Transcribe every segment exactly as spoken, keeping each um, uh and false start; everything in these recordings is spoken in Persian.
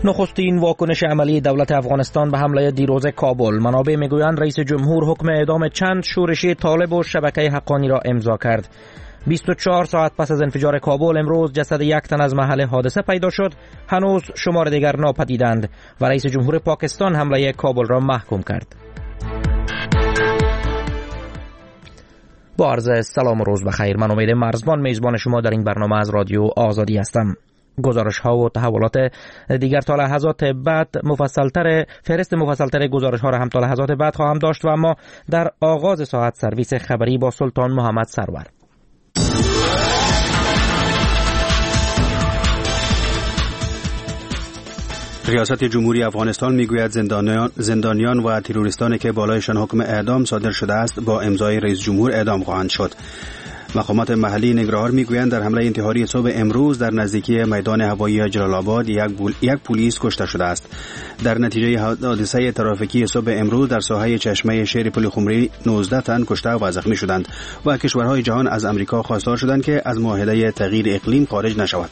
نخستین واکنش عملی دولت افغانستان به حمله دیروز کابل. منابع میگویند رئیس جمهور حکم اعدام چند شورشی طالب و شبکه حقانی را امضا کرد. بیست و چهار ساعت پس از انفجار کابل امروز جسد یک تن از محل حادثه پیدا شد. هنوز شمار دیگر ناپدیدند و رئیس جمهور پاکستان حمله کابل را محکوم کرد. با عرض سلام و روز بخیر. من امید مرزبان میزبان شما در این برنامه از رادیو آزادی هستم. گزارش ها و تحولات دیگر تا لحظات بعد مفصلتر فهرست مفصلتر گزارش ها را هم تا لحظات بعد خواهم داشت و اما در آغاز ساعت سرویس خبری با سلطان محمد سرور. ریاست جمهوری افغانستان میگوید زندانیان, زندانیان و تروریستانی که بالایشان حکم اعدام صادر شده است با امضای رئیس جمهور اعدام خواهند شد. مقامات محلی نگران میگویند در حمله انتحاری صبح امروز در نزدیکی میدان هوایی جلال آباد یک, یک پلیس کشته شده است. در نتیجه حادثه ترافیکی صبح امروز در ساحه چشمه شیر پلخمری نوزده تن کشته و زخمی شدند و کشورهای جهان از امریکا خواستار شدند که از معاهده تغییر اقلیم خارج نشود.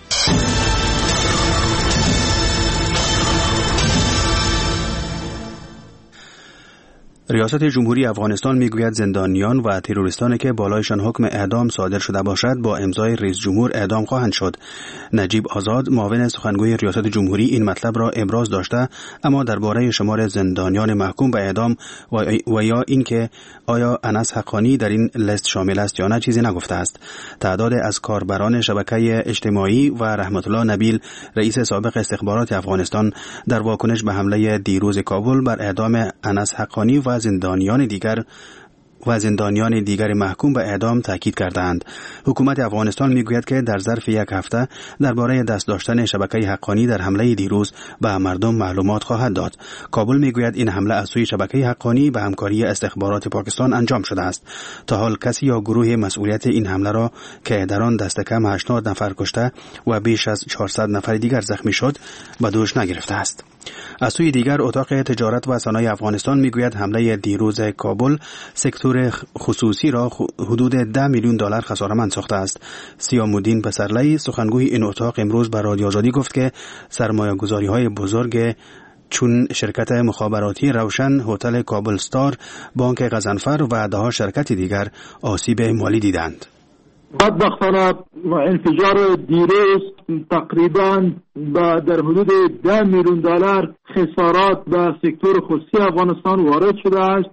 ریاست جمهوری افغانستان میگوید زندانیان و تروریستانی که بالایشان حکم اعدام صادر شده باشد با امضای رئیس جمهور اعدام خواهند شد. نجیب آزاد معاون سخنگوی ریاست جمهوری این مطلب را ابراز داشته، اما درباره شمار زندانیان محکوم به اعدام و, و یا اینکه آیا انس حقانی در این لیست شامل است یا نه چیزی نگفته است. تعداد از کاربران شبکه اجتماعی و رحمت الله نبیل رئیس سابق استخبارات افغانستان در واکنش به حمله دیروز کابل بر اعدام انس حقانی و زندانیان دیگر و زندانیان دیگر محکوم به اعدام تاکید کردند. حکومت افغانستان میگوید که در ظرف یک هفته درباره دست داشتن شبکه حقانی در حمله دیروز به مردم معلومات خواهد داد. کابل میگوید این حمله از سوی شبکه حقانی به همکاری استخبارات پاکستان انجام شده است. تا حال کسی یا گروه مسئولیت این حمله را که در آن دست کم هشتاد نفر کشته و بیش از چهارصد نفر دیگر زخمی شد به دوش نگرفته است. از سوی دیگر اتاق تجارت و صنایع افغانستان میگوید حمله دیروز کابل سکتور خصوصی را حدود ده میلیون دلار خساره‌مند ساخته است. سیام‌الدین پسرلی سخنگوی این اتاق امروز به رادیو آزادی گفت که سرمایه‌گذاری‌های بزرگ چون شرکت مخابراتی روشن، هتل کابل استار، بانک غضنفر و ده‌ها شرکت دیگر آسیب مالی دیدند. بدبختانه انفجار دیروز تقریبا در حدود ده میلیون دلار خسارات به سکتور خصوصی افغانستان وارد شده است.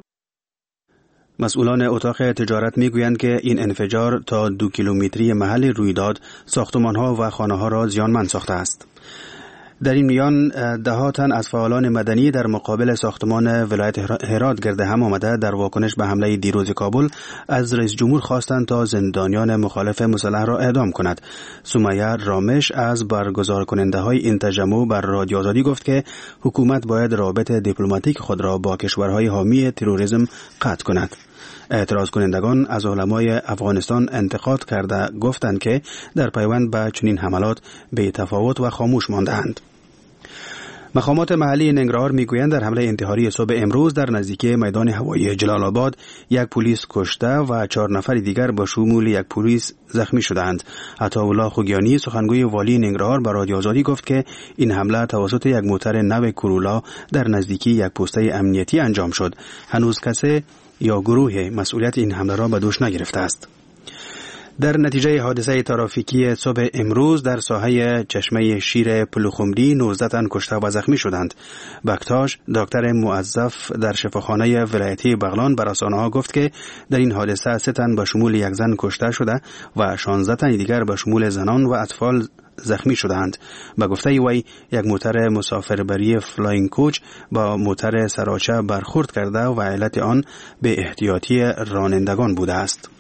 مسئولان اتاق تجارت میگویند که این انفجار تا دو کیلومتری محل رویداد ساختمان‌ها و خانه‌ها را زیانمند ساخته است. در این میان ده ها تن از فعالان مدنی در مقابل ساختمان ولایت هرات گرد هم آمده در واکنش به حمله دیروز کابل از رئیس جمهور خواستند تا زندانیان مخالف مسلح را اعدام کند. سمیه رامش از برگزار کننده های این تجمع بر رادیو آزادی گفت که حکومت باید رابط دیپلماتیک خود را با کشورهای حامی تروریسم قطع کند. اعتراض کنندگان از علمای افغانستان انتقاد کرده گفتند که در پیوند به چنین حملات بی تفاوت و خاموش مانده‌اند. مقامات محلی ننگرهار میگویند در حمله انتحاری صبح امروز در نزدیکی میدان هوایی جلال آباد یک پلیس کشته و چهار نفر دیگر با شمول یک پلیس زخمی شدند. عطاالله خوگیانی سخنگوی والی ننگرهار به رادیو آزادی گفت که این حمله توسط یک موتر نو کورولا در نزدیکی یک پسته امنیتی انجام شد. هنوز کسی یا گروه مسئولیت این حمله را به دوش نگرفته است. در نتیجه حادثه ترافیکی صبح امروز در ساحه چشمه شیر پلخمری نوزده تن کشته و زخمی شدند. بکتاش دکتر موظف در شفاخانه ولایتی بغلان بر رسانه‌ها گفت که در این حادثه سه تن به شمول یک زن کشته شده و شانزده تن دیگر به شمول زنان و اطفال زخمی شدند. به گفته وی یک موتر مسافربری فلاینگ کوچ با موتر سراچه برخورد کرده و علت آن به احتیاطی رانندگان بوده است.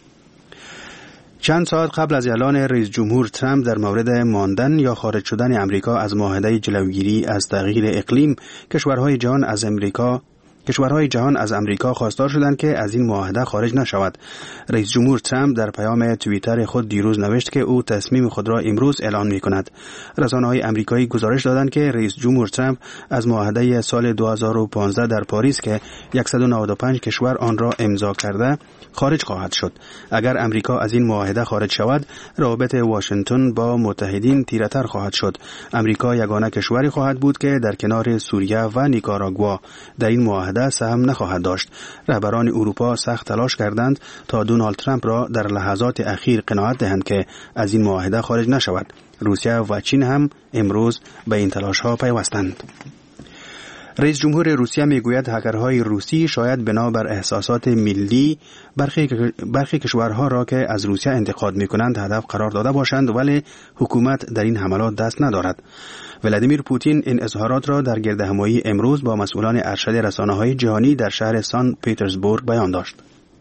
چند ساعت قبل از اعلان رئیس جمهور ترامپ در مورد ماندن یا خارج شدن امریکا از معاهده جلوگیری از تغییر اقلیم، کشورهای جهان از امریکا کشورهای جهان از امریکا خواستار شدند که از این معاهده خارج نشود. رئیس جمهور ترامپ در پیام توییتر خود دیروز نوشت که او تصمیم خود را امروز اعلان می‌کند. رسانه‌های آمریکایی گزارش دادند که رئیس جمهور ترامپ از معاهده سال دو هزار و پانزده در پاریس که صد و نود و پنج کشور آن را امضا کرده خارج خواهد شد. اگر امریکا از این معاهده خارج شود، روابط واشنگتن با متحدین تیره‌تر خواهد شد. امریکا یگانه کشوری خواهد بود که در کنار سوریه و نیکاراگوا در این معاهده سهم نخواهد داشت. رهبران اروپا سخت تلاش کردند تا دونالد ترامپ را در لحظات اخیر قناعت دهند که از این معاهده خارج نشود. روسیه و چین هم امروز به این تلاش‌ها پیوستند. رئیس جمهور روسیه میگوید هکرهای روسی شاید بنابر احساسات ملی برخی برخی کشورها را که از روسیه انتقاد میکنند هدف قرار داده باشند، ولی حکومت در این حملات دست ندارد. ولادیمیر پوتین این اظهارات را در گردهمایی امروز با مسئولان ارشد رسانه‌های جهانی در شهر سان پترزبورگ بیان داشت.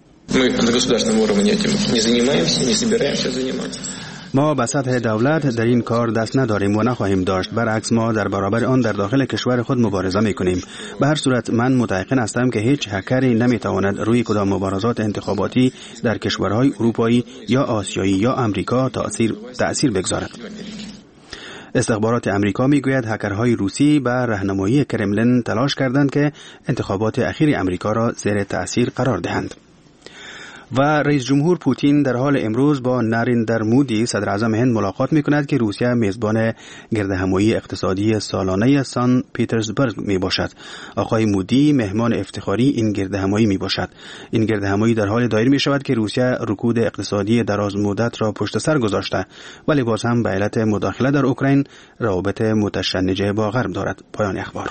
ما به سطح دولت در این کار دست نداریم و نخواهیم داشت. برعکس ما در برابر آن در داخل کشور خود مبارزه میکنیم. به هر صورت من متيقن هستم که هیچ هکری نمیتواند روی کدام مبارزات انتخاباتی در کشورهای اروپایی یا آسیایی یا امریکا تأثیر تأثیر بگذارد. استخبارات امریکا میگوید هکرهای روسی به راهنمایی کرملین تلاش کردند که انتخابات اخیر امریکا را زیر تأثیر قرار دهند. و رئیس جمهور پوتین در حال امروز با نریندر مودی صدر اعظم هند ملاقات می کند که روسیه میزبان گردهمایی اقتصادی سالانه سان پیترزبورگ می باشد. آقای مودی مهمان افتخاری این گردهمایی می باشد. این گردهمایی در حال دایر می شود که روسیه رکود اقتصادی دراز مدت را پشت سر گذاشته، ولی باز هم به علت مداخله در اوکراین روابط متشنجه با غرب دارد. پایان اخبار.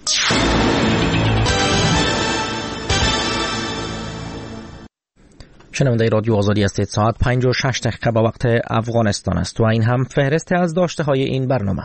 شنونده رادیو آزادی هستید. ساعت پنج و شش دقیقه به وقت افغانستان است و این هم فهرست از داشته های این برنامه.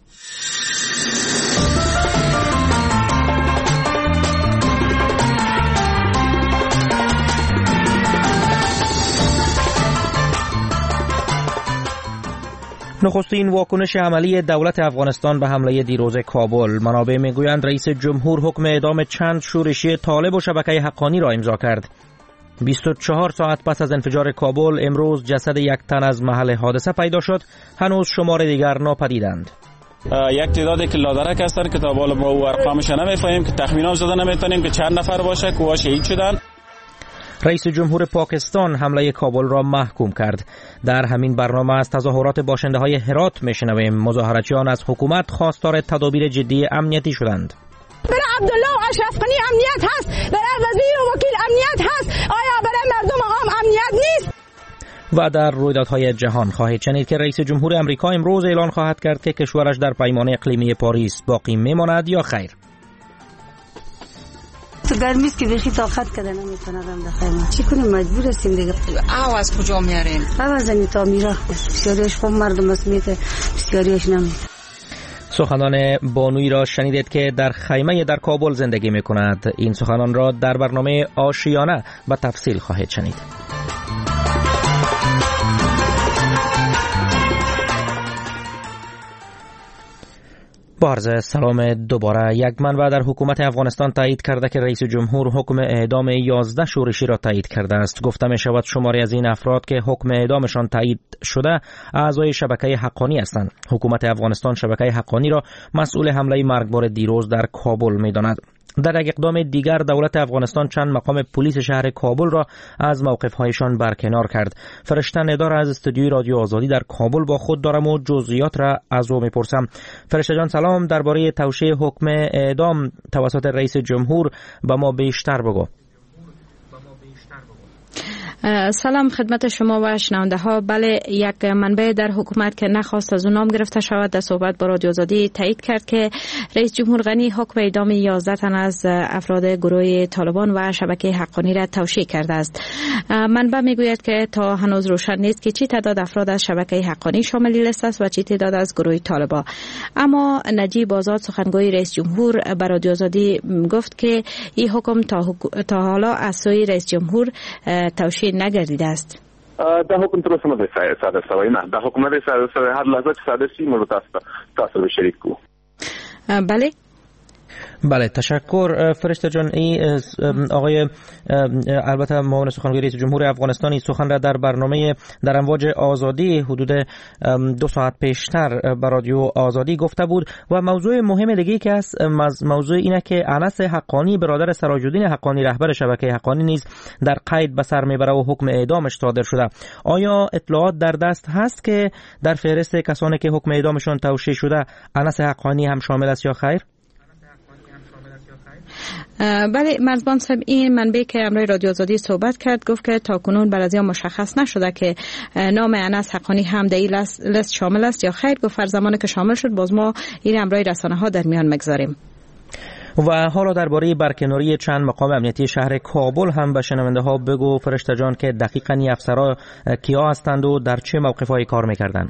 نخستین واکنش عملی دولت افغانستان به حمله دیروز کابل. منابع میگویند رئیس جمهور حکم اعدام چند شورشی طالب و شبکه حقانی را امضا کرد. بیست و چهار ساعت پس از انفجار کابل امروز جسد یک تن از محل حادثه پیدا شد. هنوز شمار دیگر ناپدیدند. یک تعدادی که لادرک هستند که تا بالا با او ارقامش نمیفهمیم، که تخمینا زده نمیتونیم که چند نفر باشه که شهید شدن. رئیس جمهور پاکستان حمله کابل را محکوم کرد. در همین برنامه از تظاهرات باشنده های هرات میشنویم. مظاهراتیان از حکومت خواستار تدابیر جدی امنیتی شدند. برای عبدالله و اشرف غنی امنیت هست، برای وزیر و وکیل امنیت هست، آیا برای مردم عام امنیت نیست؟ و در رویدادهای جهان خواهید شنید که رئیس جمهور امریکا امروز اعلان خواهد کرد که کشورش در پیمان اقلیمی پاریس باقی میماند یا خیر. تو گرمی است که بخی طاقت کده نمیتونه آدم دخیمه. چی کنیم مجبور هستیم دیگه. آو از کجا میاریم؟ آو از این تعمیره. بسیاریش خوب مردم است میده، بسیاریش نمیده. سخنان بانویی را شنیدید که در خیمه در کابل زندگی می کند. این سخنان را در برنامه آشیانه به تفصیل خواهید شنید. با عرض سلام دوباره. یک منبع در حکومت افغانستان تایید کرده که رئیس جمهور حکم اعدام یازده شورشی را تایید کرده است. گفته می شود شماری از این افراد که حکم اعدامشان تایید شده اعضای شبکه حقانی هستند. حکومت افغانستان شبکه حقانی را مسئول حمله مرگبار دیروز در کابل می داند. در یک اقدام دیگر دولت افغانستان چند مقام پلیس شهر کابل را از موقف‌هایشان برکنار کرد. فرشته ندار از استودیوی رادیو آزادی در کابل با خود دارم و جزئیات را از او میپرسم. فرشته جان سلام. درباره توشیح حکم اعدام توسط رئیس جمهور به ما بیشتر بگو. سلام خدمت شما و شنونده ها. بله، یک منبع در حکومت که نخواست از اون نام گرفته شود در صحبت با رادیو آزادی تایید کرد که رئیس جمهور غنی حکم اعدام یازده تن از افراد گروه طالبان و شبکه حقانی را توشیح کرده است. منبع میگوید که تا هنوز روشن نیست که چی تعداد افراد از شبکه حقانی شامل لیست است و چی تعداد از گروه طالبان. اما نجیب آزاد سخنگوی رئیس جمهور به رادیو آزادی گفت که این حکم تا, حک... تا حالا از سوی رئیس جمهور توشیح نگردیده است. دا حکم تر اوسه نه دی صادر شوی. نه دا حکم نه دی صادر شوی. هر لحظه چې صادر شي موږ تاسو تاسو به شریک کو. بله بله تشکر فرشته جان. ای آقای البته معاون سخنگوی رئیس جمهور افغانستان سخن را در برنامه در امواج آزادی حدود دو ساعت پیشتر به رادیو آزادی گفته بود و موضوع مهم دیگه که است موضوع اینه که انس حقانی برادر سراج‌الدین حقانی رهبر شبکه حقانی نیز در قید به سر میبره و حکم اعدامش صادر شده. آیا اطلاعات در دست هست که در فهرست کسانی که حکم اعدامشان توشیح شده انس حقانی هم شامل است یا خیر؟ بله مرزبان صاحب، این منبع که امروز رادیو آزادی صحبت کرد گفت که تاکنون بعضی مشخص نشده که نام انس حقانی هم در این لیست شامل است یا خیر. گفت هر زمانی که شامل شد باز ما این امروز رسانه ها در میان مگذاریم. و حالا درباره برکناری چند مقام امنیتی شهر کابل هم به شنونده ها بگو فرشته جان که دقیقاً این افسرها کیا هستند و در چه موقف‌هایی کار می‌کردند؟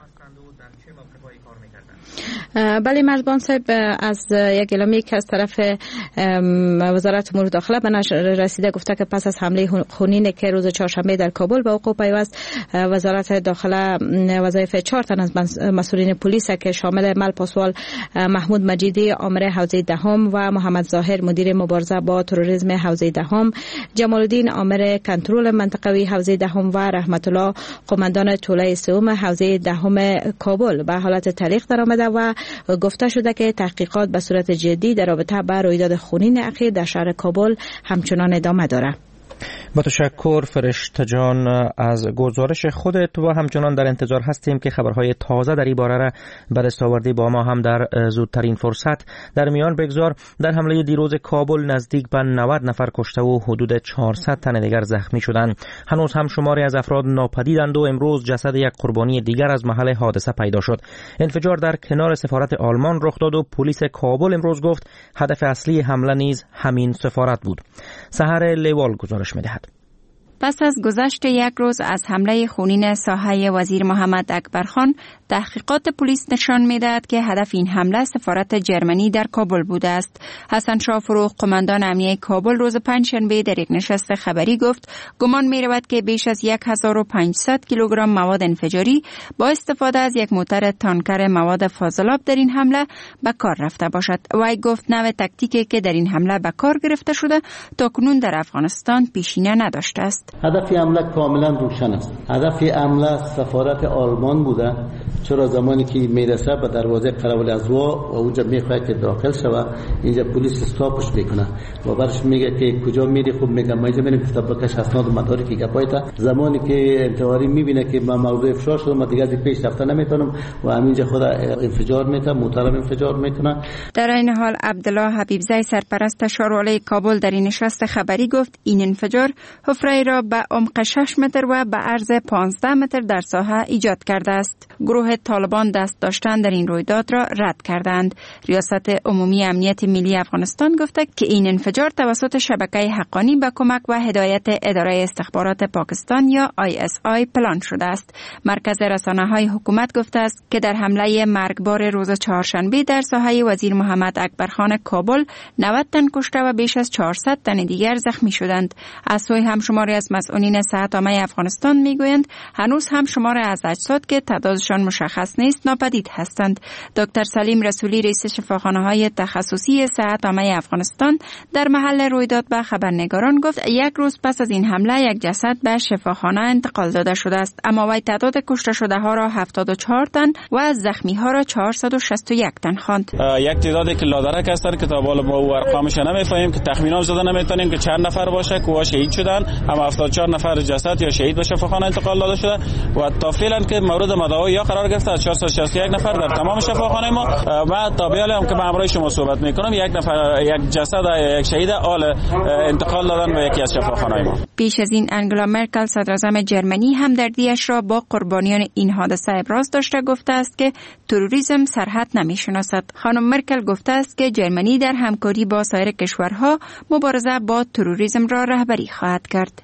بله مرزبان صاحب، از یک اعلامیه که از طرف وزارت امور داخله به نشر رسیده گفته که پس از حمله خونین که روز چهارشنبه در کابل به وقوع پیوست، وزارت داخله وظایف چهار تن از مسئولین پلیس که شامل مل پاسوال محمود مجیدی آمر حوزه دهم و محمد ظاهر مدیر مبارزه با تروریسم حوزه دهم، جمال الدین آمر کنترل منطقوی حوزه دهم و رحمت الله قماندان توله سوم حوزه دهم کابل به حالت تعلیق درآمده و گفته شده که تحقیقات به صورت جدی در رابطه با رویداد خونین اخیر در شهر کابل همچنان ادامه دارد. با تشکر فرشته جان از گزارش خودت و همچنان در انتظار هستیم که خبرهای تازه در این باره را به دست آوردی با ما هم در زودترین فرصت در میان بگذار. در حمله دیروز کابل نزدیک به نود نفر کشته و حدود چهارصد تن دیگر زخمی شدند. هنوز هم شماری از افراد ناپدیدند و امروز جسد یک قربانی دیگر از محل حادثه پیدا شد. انفجار در کنار سفارت آلمان رخ داد و پلیس کابل امروز گفت هدف اصلی حمله نیز همین سفارت بود. سحر لیوال گزارش می‌دهد. پس از گذشت یک روز از حمله خونین ساحه وزیر محمد اکبرخان، تحقیقات پلیس نشان می‌دهد که هدف این حمله سفارت جرمنی در کابل بوده است. حسن شاه فروغ قماندان امنیه کابل روز پنجشنبه در یک نشست خبری گفت گمان می‌رود که بیش از هزار و پانصد کیلوگرم مواد انفجاری با استفاده از یک موتر تانکر مواد فاضلاب در این حمله به کار رفته باشد. وی گفت نوع تاکتیکی که در این حمله به کار گرفته شده تاکنون در افغانستان پیشینه نداشته است. هدف حمله کاملا روشن است. هدف حمله سفارت آلمان بوده، چرا زمانی که میرسه به دروازه قراول ازوا و اونجا میخواد که داخل شوه، اینجا پلیس استاپش میکنه و برش میگه که کجا میری، خوب میگه ما اینجا میریم کتاب بکش اسناد و مدارک که گپایتا. زمانی که انتحاری میبینه که ما موضوع افشار شده ما دیگه از پیش رفته نمیتونم و همینجا خود انفجار میکنه، موترم انفجار میکنه. در این حال عبدالله حبیبزی سرپرست شارولای کابل در این نشست خبری گفت این انفجار حفره را به عمق شش متر و به عرض پانزده متر در ساحه ایجاد کرده است. گروه طالبان دست داشتن در این رویداد را رد کردند. ریاست عمومی امنیت ملی افغانستان گفته که این انفجار توسط شبکه حقانی با کمک و هدایت اداره استخبارات پاکستان یا آی اس آی پلان شده است. مرکز رسانه‌های حکومت گفته است که در حمله مرگبار روز چهارشنبه در ساحه وزیر محمد اکبرخان کابل نود تن کشته و بیش از چهارصد تن دیگر زخمی شدند. از سوی همشماری از مسئولین صحت عامه افغانستان میگویند هنوز هم شمار از اجساد که تعدادشان مشخص نیست ناپدید هستند. دکتر سلیم رسولی رئیس شفاخانه‌های تخصصی صحت عامه افغانستان در محل رویداد به خبرنگاران گفت یک روز پس از این حمله یک جسد به شفاخانه انتقال داده شده است، اما وی تعداد کشته شده ها را هفتاد و چهار تن و از زخمی ها را چهارصد و شصت و یک تن خواند. یک تعدادی که لادرک هستند که تا بالا با ارقامش نمیفهمیم که تخمینا زده نمیتونیم که چند نفر باشه که شهید شدن، اما هفتاد و چهار نفر جسد یا شهید به شفاخانه انتقال داده شده و تا فعلا که مورد مداوی یا قرار گرفته از چهارصد و شصت و یک نفر در تمام شفاخانه ما. و تا به حال هم که با همراه شما صحبت میکنم یک نفر یک جسد یک شهید آل انتقال دادن به یکی از شفاخانه‌های ما. پیش از این انگلا مرکل صدراعظم جرمنی هم دردیش را با قربانیان این حادثه ابراز داشته گفته است که تروریسم سرحد نمیشناسد. خانم مرکل گفته است که جرمنی در همکاری با سایر کشورها مبارزه با تروریسم را رهبری خواهد کرد.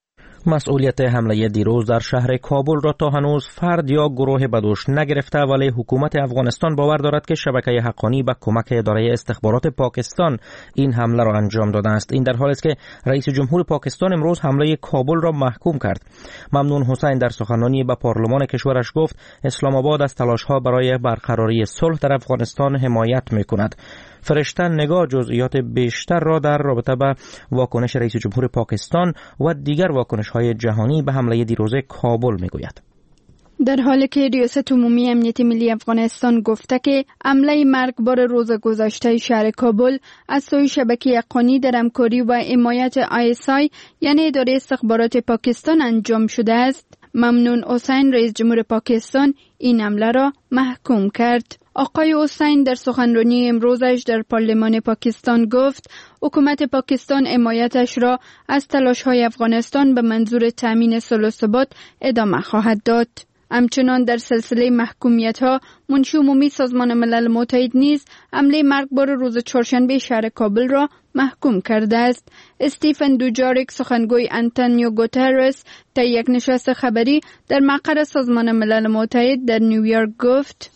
مسئولیت حمله دیروز در شهر کابل را تا هنوز فرد یا گروه به دوش نگرفته، ولی حکومت افغانستان باور دارد که شبکه حقانی با کمک اداره استخبارات پاکستان این حمله را انجام داده است. این در حالی است که رئیس جمهور پاکستان امروز حمله کابل را محکوم کرد. ممنون حسین در سخنرانی به پارلمان کشورش گفت اسلام آباد از تلاش‌ها برای برقراری صلح در افغانستان حمایت می‌کند. فرشته نگاه جزئیات بیشتر را در رابطه با واکنش رئیس جمهور پاکستان و دیگر واکنش‌های جهانی به حمله دیروز کابل میگوید. در حالی که ریاست عمومی امنیت ملی افغانستان گفته که حمله مرگبار روز گذشته شهر کابل از سوی شبکه حقانی در همکاری و حمایت آی اس آی یعنی اداره استخبارات پاکستان انجام شده است، ممنون حسین رئیس جمهور پاکستان این حمله را محکوم کرد. آقای حسین در سخنرانی امروزش در پارلمان پاکستان گفت حکومت پاکستان حمایتش را از تلاش‌های افغانستان به منظور تامین صلح و ثبات ادامه خواهد داد. همچنان در سلسله محکومیت‌ها منشی عمومی سازمان ملل متحد نیز حمله مرگبار روز چهارشنبه شهر کابل را محکوم کرده است. استیفن دوجاریک سخنگوی انتونیو گوترس در یک نشست خبری در مقر سازمان ملل متحد در نیویورک گفت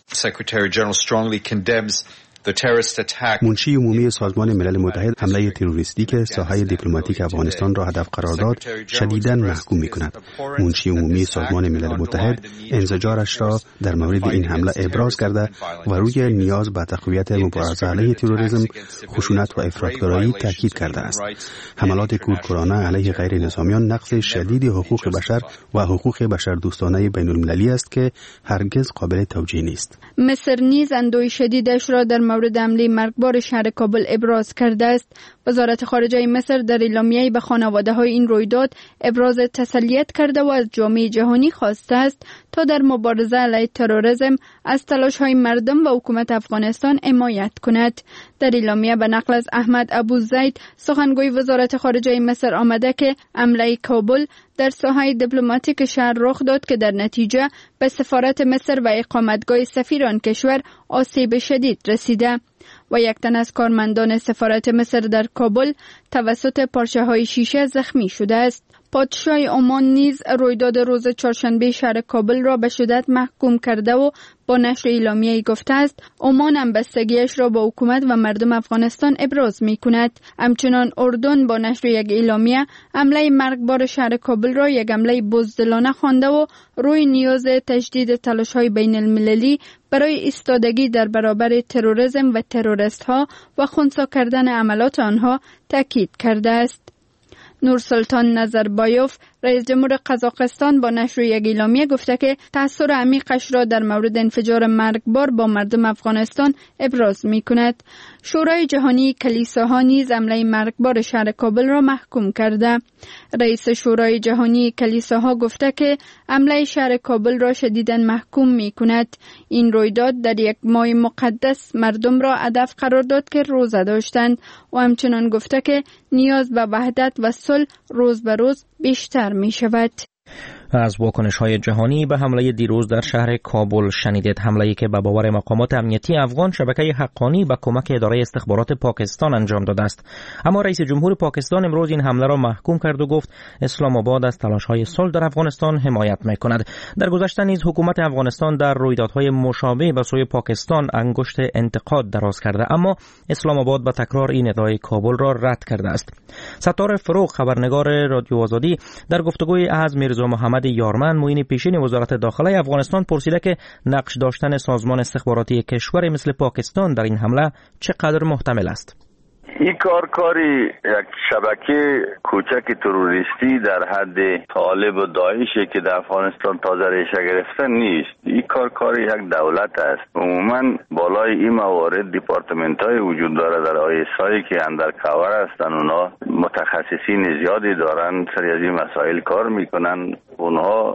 منشی عمومی سازمان ملل متحد حمله تروریستی که ساحه دیپلماتیک افغانستان را هدف قرار داد شدیداً محکوم می‌کند. منشی عمومی سازمان ملل متحد انزجارش را در مورد این حمله ابراز کرده و روی نیاز به تقویت مبارزه علیه تروریسم، خشونت و افراطگرایی تاکید کرده است. حملات کورکورانه علیه غیر نظامیان نقض شدید حقوق بشر و حقوق بشردوستانه بین‌المللی است که هرگز قابل توجیه نیست. مصر نیز اندوه شدیدش را در مورد حمله مرگبار شهر کابل ابراز کرده است. وزارت خارجه مصر در اعلامیه‌ای به خانواده‌های این رویداد ابراز تسلیت کرده و از جامعه جهانی خواسته است تا در مبارزه علیه تروریسم از تلاش‌های مردم و حکومت افغانستان حمایت کند. در اعلامیه به نقل از احمد ابوزید سخنگوی وزارت خارجه مصر آمده که حمله کابل در ساحه دیپلماتیک شهر رخ داد که در نتیجه به سفارت مصر و اقامتگاه سفیر آن کشور آسیب شدید رسیده و یک تن از کارمندان سفارت مصر در کابل توسط پارچه‌های شیشه زخمی شده است. پادشاه عمان نیز رویداد روز چهارشنبه شهر کابل را به شدت محکوم کرده و با نشر اعلامیه‌ای گفته است عمان همبستگیش را با حکومت و مردم افغانستان ابراز می‌کند. همچنان اردن با نشر یک اعلامیه حمله مرگبار شهر کابل را یک حمله بزدلانه خوانده و روی نیاز تجدید تلاش‌های بین‌المللی برای ایستادگی در برابر تروریسم و تروریست‌ها و خنثی کردن عملات آنها تاکید کرده است. نورسلطان نظربایوف رئیس جمهور قزاقستان با نشر یک اعلامیه گفته که تأثیر عمیقش را در مورد انفجار مرگبار با مردم افغانستان ابراز می کند. شورای جهانی کلیساها نیز حمله مرگبار شهر کابل را محکوم کرده. رئیس شورای جهانی کلیساها گفته که حمله شهر کابل را شدیداً محکوم می کند. این رویداد در یک ماه مقدس مردم را هدف قرار داد که روزه داشتند و همچنان گفته که نیاز به وحدت و صلح روز به روز بیشتر می شود. از واکنش‌های جهانی به حمله دیروز در شهر کابل شنیدید. حمله‌ای که به باور مقامات امنیتی افغان شبکه حقانی به کمک اداره استخبارات پاکستان انجام داده است. اما رئیس جمهور پاکستان امروز این حمله را محکوم کرد و گفت اسلام آباد از تلاش‌های صلح در افغانستان حمایت می‌کند. در گذشته نیز حکومت افغانستان در رویدادهای مشابه به سوی پاکستان انگشت انتقاد دراز کرده، اما اسلام آباد به تکرار این ادعای کابل را رد کرده است. ستاره فروغ خبرنگار رادیو آزادی در گفتگوی از میرزا محمد یارمن معین پیشین وزارت داخله افغانستان پرسیده که نقش داشتن سازمان استخباراتی کشور مثل پاکستان در این حمله چقدر محتمل است. این کار کاری یک شبکه کوچک تروریستی در حد طالب و داعشه که در افغانستان تازه ریشه گرفته نیست. این کار کاری یک دولت است. عموما بالای این موارد دیپارتمنت های وجود داره در آی اس آی که اندر کور هستن. اونا متخصصین زیادی دارن، سری از این مسائل کار میکنن. اونها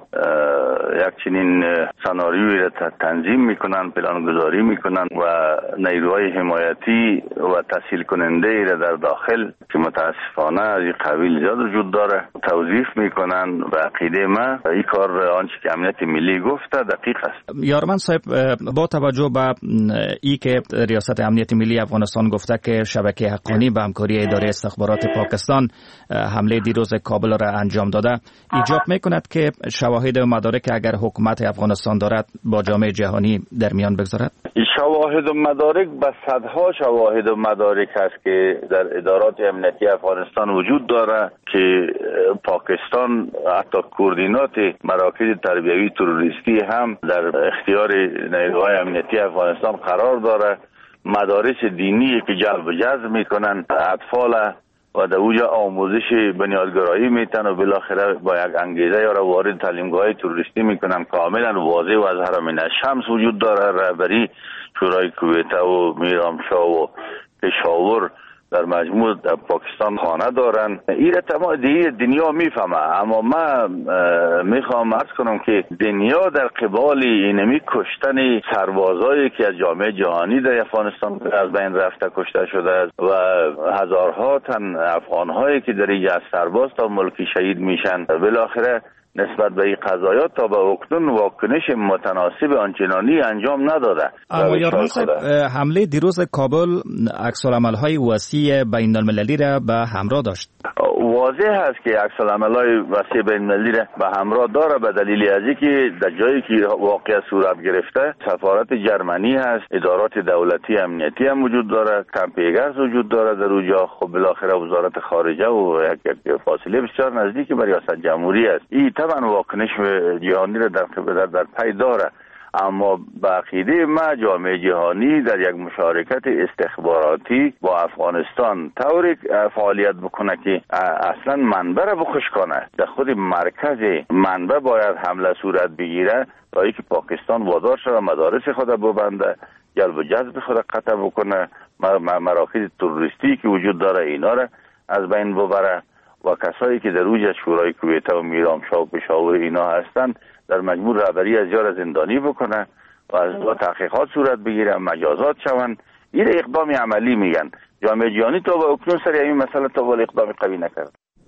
یک چنین سناریویی را تنظیم میکنن، پلان گذاری میکنن و نیروهای حمایتی و تسهیل کننده ای را در داخل که متاسفانه از این قبیل زیاد وجود داره توظیف میکنن. و عقیده ما این کار آنچه که امنیت ملی گفته دقیق است. یارمن صاحب، با توجه به ای که ریاست امنیت ملی افغانستان گفته که شبکه حقانی به همکاری اداره استخبارات پاکستان حمله دیروز کابل را انجام داده، ایجاب میکند که شواهد و مدارک اگر حکومت افغانستان دارد با جامعه جهانی در میان بگذارد؟ شواهد و مدارک به صدها شواهد و مدارک هست که در ادارات امنیتی افغانستان وجود داره که پاکستان حتی کوردینات مراکز تربیوی تروریستی هم در اختیار نیروهای امنیتی افغانستان قرار داره مدارس دینی که جلب و جذب میکنن اطفال و در اوجا آموزش بنیادگرایی میتن و بالاخره با یک انگیزه یا را وارد تعلیمگاه تروریستی میکنن. کاملا واضح و از حرمین شمس وجود داره. رهبری شورای کویت و میرامشاه و پشاور در مجموع در پاکستان خانه دارن. این تمام دیگه دنیا میفهمه، اما من میخوام عرض کنم که دنیا در قبال اینمی کشتن سربازایی که از جامعه جهانی در افغانستان از بین رفته کشته شده است و هزارها تن افغانهایی که در اینجا از سرباز تا ملکی شهید میشن، بالاخره نسبت به این قضایات تا به اکنون واکنش متناسب آنچنانی انجام نداده. اما یارمان صاحب، حمله دیروز کابل عکس‌العمل‌های وسیع بین المللی را به همراه داشت. واضح است که عکس‌العمل‌های وسیع بین المللی را به همراه داره به دلیل از اینکه در جایی که واقعا صورت گرفته سفارت جرمنی هست، ادارات دولتی امنیتی هم وجود داره، کمپیگرز وجود داره در اونجا. خب بالاخره وزارت خارجه و یک فاصله بسیار نزدیک به ریاست جمهوری است. این طبعا واکنش جهانی را در در, در پی داره، اما به عقیده ما جامعه جهانی در یک مشارکت استخباراتی با افغانستان طوری فعالیت بکنه که اصلا منبع را بخشکانه. در خود مرکز منبع باید حمله صورت بگیره تا اینکه پاکستان وادار شده مدارس خود ببنده، جلب و جذب خود قطع بکنه، مراکز تروریستی که وجود داره اینا را از بین ببره و کسایی که در اوج شورای کویت و میرامشاه و پشاور اینا هستن در مجموع رهبری از یار زندانی بکنه و از دو تحقیقات صورت بگیره، مجازات شون. این اقدام عملی میگن. جامعه جهانی تا به اکنون سر این مسئله تا به اقدام قوی نکرد.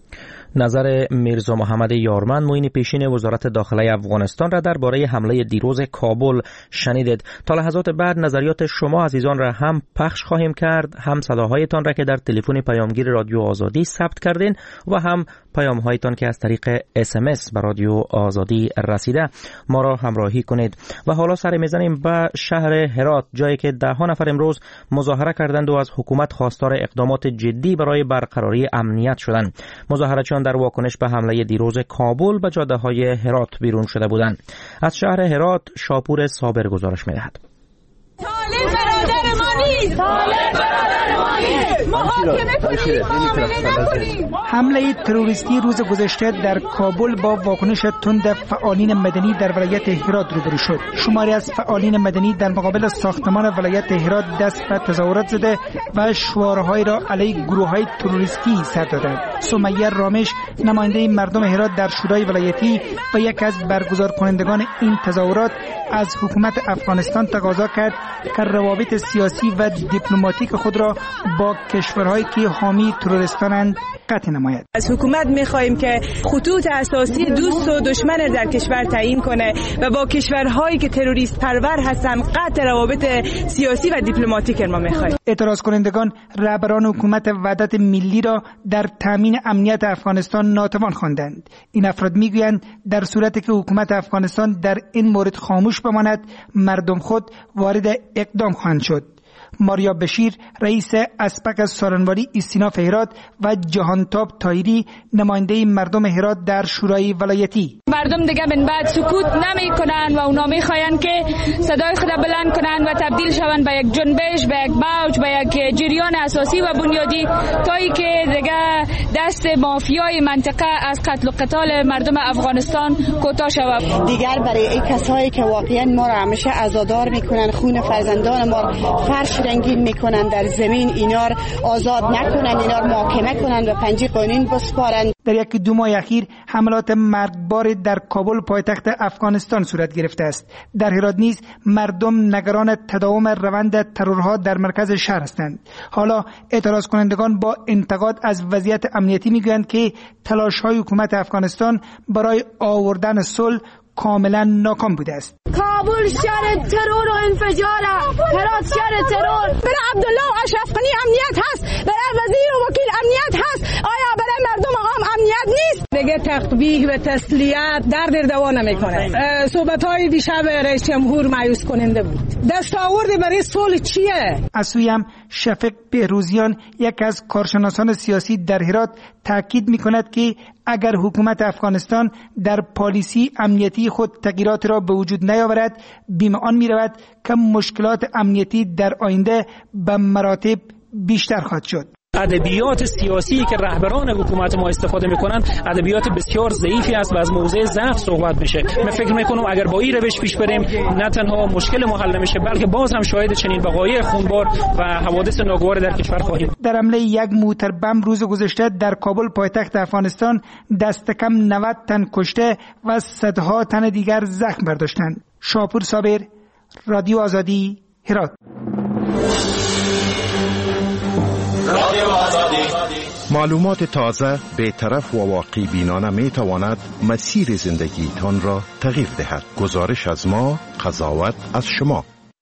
نظر میرزا محمد یارمن معین پیشین وزارت داخله افغانستان را درباره حمله دیروز کابل شنیدید. تا لحظات بعد نظریات شما عزیزان را هم پخش خواهیم کرد، هم صداهایتان را که در تلفن پیامگیر رادیو آزادی ثبت کردین و هم پیام‌هایتان که از طریق اس ام اس به رادیو آزادی رسیده. ما را همراهی کنید. و حالا سر میزنیم به شهر هرات، جایی که ده ها نفر امروز مظاهره کردند و از حکومت خواستار اقدامات جدی برای برقراری امنیت شدند. مظاهره‌چیان در واکنش به حمله دیروز کابل به جاده‌های هرات بیرون شده بودند. از شهر هرات شاپور صابر گزارش می‌دهد. طالب برادر ما نیست. طالب برادر ما نیست. محاکمه کنید، معامله نکنید. حمله تروریستی روز گذشته در کابل با واکنش تند فعالین مدنی در ولایت هرات روبرو شد. شماری از فعالین مدنی در مقابل ساختمان ولایت هرات دست به تظاهرات زده و شعارهایی را علیه گروه‌های تروریستی سر دادند. سمیه رامش، نماینده مردم هرات در شورای ولایتی و یک از برگزار کنندگان این تظاهرات، از حکومت افغانستان تقاضا کرد که روابط سیاسی و دیپلماتیک خود را با کشورهایی که حامی تروریستانند قطع نماید. از حکومت می‌خواهیم که خطوط اساسی دوست و دشمن در کشور تعیین کنه و با کشورهایی که تروریست پرور هستند قطع روابط سیاسی و دیپلماتیک ما می‌خواهیم. اعتراض کنندگان رهبران حکومت وحدت ملی را در تامین امنیت افغانستان ناتوان خواندند. این افراد میگویند در صورتی که حکومت افغانستان در این مورد خاموش بماند، مردم خود وارد اقدام خواهند شد. ماریا بشیر، رئیس اسپق سارنواری استیناف هرات و جهانتاب طاهری، نماینده مردم هرات در شورای ولایتی: مردم دیگه من بعد سکوت نمی کنن و اونا می خواهند که صدای خود بلند کنند و تبدیل شوند به یک جنبش، به یک موج، به یک جریان اساسی و بنیادی، تا اینکه دیگه دست مافیای منطقه از قتل و قتال مردم افغانستان کوتاه شود. دیگر برای این کسایی که واقعا ما را همیشه عزادار میکنن، خون فرزندان ما فرش رنگین میکنن در زمین، اینا آزاد نکنن، اینا محاکمه کنن و پنجه قانون بسپارن. در یک دو ماه اخیر حملات مرگبار در کابل پایتخت افغانستان صورت گرفته است. در هرات نیز مردم نگران تداوم روند ترورها در مرکز شهر هستند. حالا اعتراض کنندگان با انتقاد از وضعیت امنیتی میگویند که تلاش‌های حکومت افغانستان برای آوردن صلح کاملا ناکام بوده است. کابل شهر ترور و انفجاره، هرات شهر ترور. برای عبدالله و اشرف غنی امنیت هست، برای وزیر و وکیل امنیت هست. آیا برای مردم عام امنیت نیست. دیگه تقبیح و تسلیت در در دوا نمیکنه. صحبت‌های دیشب رئیس جمهور مایوس کننده بود. دستاورد برای صلح چیه؟ از سوی هم شفیق بهروزیان یک از کارشناسان سیاسی در هرات تاکید می‌کند که اگر حکومت افغانستان در پالیسی امنیتی خود تغییرات را به وجود نیاورد، بیم آن می‌رود که مشکلات امنیتی در آینده به مراتب بیشتر خواهد شد. ادبیات سیاسی که رهبران حکومت ما استفاده میکنن ادبیات بسیار ضعیفی است و از موضع ضعف صحبت بشه. من فکر میکنم اگر با این روش پیش بریم نه تنها مشکل ما حل نمیشه بلکه باز هم شاهد چنین وقایع خونبار و حوادث ناگوار در کشور خواهیم. در حمله یک موتر بم روز گذشته در کابل پایتخت افغانستان دست کم نود تن کشته و صدها تن دیگر زخم برداشتند. شاپور صابر، رادیو آزادی، هرات. معلومات تازه، بی‌طرف و واقعی بینانه می تواند مسیر زندگی تان را تغییر دهد. گزارش از ما، قضاوت از شما.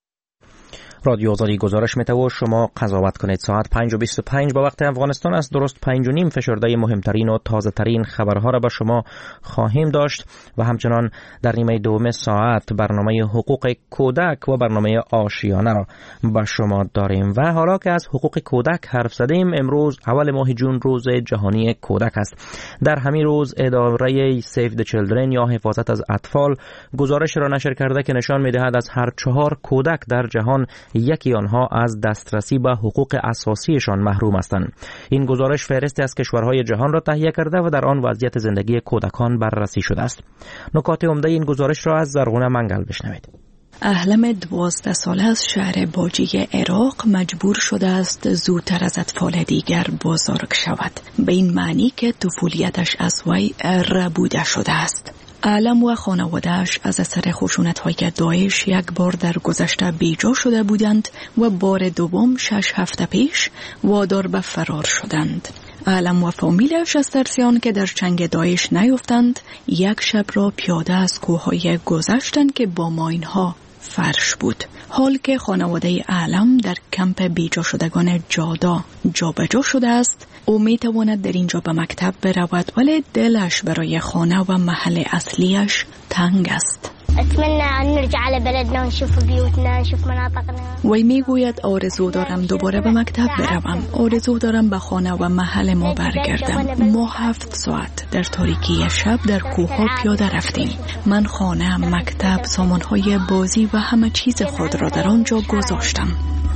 رادیو آزادی گزارش می‌ده و شما قضاوت کنید. ساعت پنج و بیست و پنج با وقت افغانستان است. درست پنج و نیم فشرده مهمترین و تازه ترین خبرها را به شما خواهیم داشت و همچنان در نیمه دوم ساعت برنامه حقوق کودک و برنامه آشیانه را به شما داریم. و حالا که از حقوق کودک حرف زدیم، امروز اول ماه جون روز جهانی کودک است. در همین روز اداره سیو د چیلدرن یا حفاظت از اطفال گزارش را نشر کرده که نشان می‌دهد از هر چهار کودک در جهان یکی آنها از دسترسی به حقوق اساسیشان محروم هستند. این گزارش فهرستی از کشورهای جهان را تهیه کرده و در آن وضعیت زندگی کودکان بررسی شده است. نکات عمده این گزارش را از زرغونه منگل بشنوید. اهلم دوازده ساله از شهر باجی عراق مجبور شده است زودتر از اطفال دیگر بزرگ شود، به این معنی که طفولیتش از وی ربوده شده است. اهلم و خانواده‌اش از اثر خشونت‌های داعش یک بار در گذشته بیجا شده بودند و بار دوم شش هفته پیش وادار به فرار شدند. اهلم و فامیلش از ترس آن که در چنگ داعش نیفتند، یک شب را پیاده از کوههای گذشتند که با ماین‌ها فرش بود. حال که خانواده اهلم در کمپ بیجا شدگان جادا جابجا شده است، او می تواند در اینجا به مکتب برود، ولی دلش برای خانه و محل اصلیش تنگ است. اتمنى ان نرجع على بلدنا ونشوف بيوتنا نشوف مناطقنا. وی میگوید آرزو دارم دوباره به مکتب بروم، آرزو دارم به خانه و محل ما برگردم. ما هفت ساعت در تاریکی شب در کوه‌ها پیاده رفتیم. من خانه، مکتب، سامانهای بازی و همه چیز خود را در آنجا گذاشتم.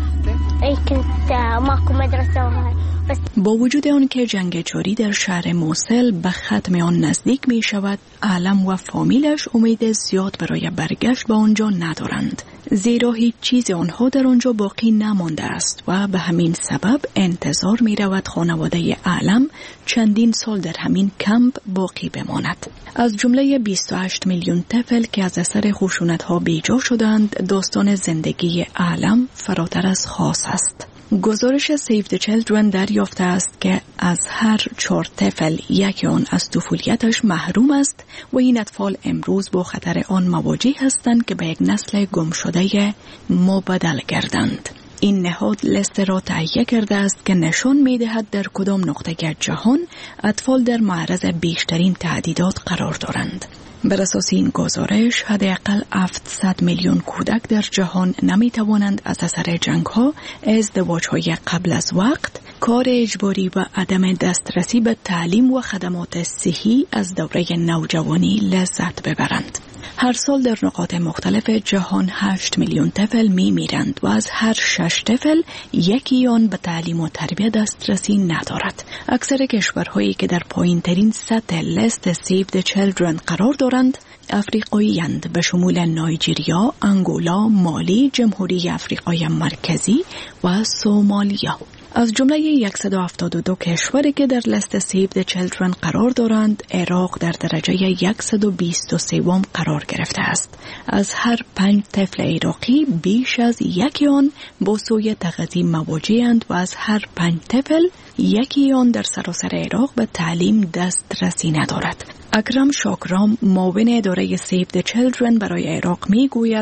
ای كنت ماكو مدرسه وهاي. با وجود آن که جنگ جاری در شهر موصل به ختم آن نزدیک می شود، اهلم و فامیلش امید زیاد برای برگشت به آنجا ندارند، زیرا هیچ چیز آنها در آنجا باقی نمانده است و به همین سبب انتظار می رود خانواده اهلم چندین سال در همین کمپ باقی بماند. از جمله بیست و هشت میلیون طفل که از اثر خشونت‌ها بیجا شدند، داستان زندگی اهلم فراتر از خاص است. گزارش سیو د چیلدرن دریافته است که از هر چهار طفل یکی آن از طفولیتش محروم است و این اطفال امروز با خطر آن مواجه هستند که به یک نسل گم شده مبدل گردند. این نهاد لیست را تهیه کرده است که نشان می دهد در کدام نقطه جهان اطفال در معرض بیشترین تهدیدات قرار دارند. بر اساس این گزارش حداقل هفتصد میلیون کودک در جهان نمی توانند از اثر جنگ ها، ازدواج های قبل از وقت، کار اجباری و عدم دسترسی به تعلیم و خدمات صحی از دوره نوجوانی لذت ببرند. هر سال در نقاط مختلف جهان هشت میلیون طفل می میرند و از هر شش طفل یکی آن به تعلیم و تربیت دسترسی ندارد. اکثر کشورهایی که در پایین ترین سطح لیست سیو د چیلدرن قرار دارند افریقایی اند، به شمول نایجریا، انگولا، مالی، جمهوری آفریقای مرکزی و سومالیا. از جمله صد و هفتاد و دو کشوری که در لیست سیو د چیلدرن قرار دارند، عراق در درجه صد و بیست و سه قرار گرفته است. از هر پنج طفل عراقی بیش از یکی آن با سوء تغذیه مواجه‌اند و از هر پنج طفل یکی آن در سراسر عراق به تعلیم دسترسی ندارد. اکرم شاکرام، معاون اداره سیو د چیلدرن برای عراق میگوید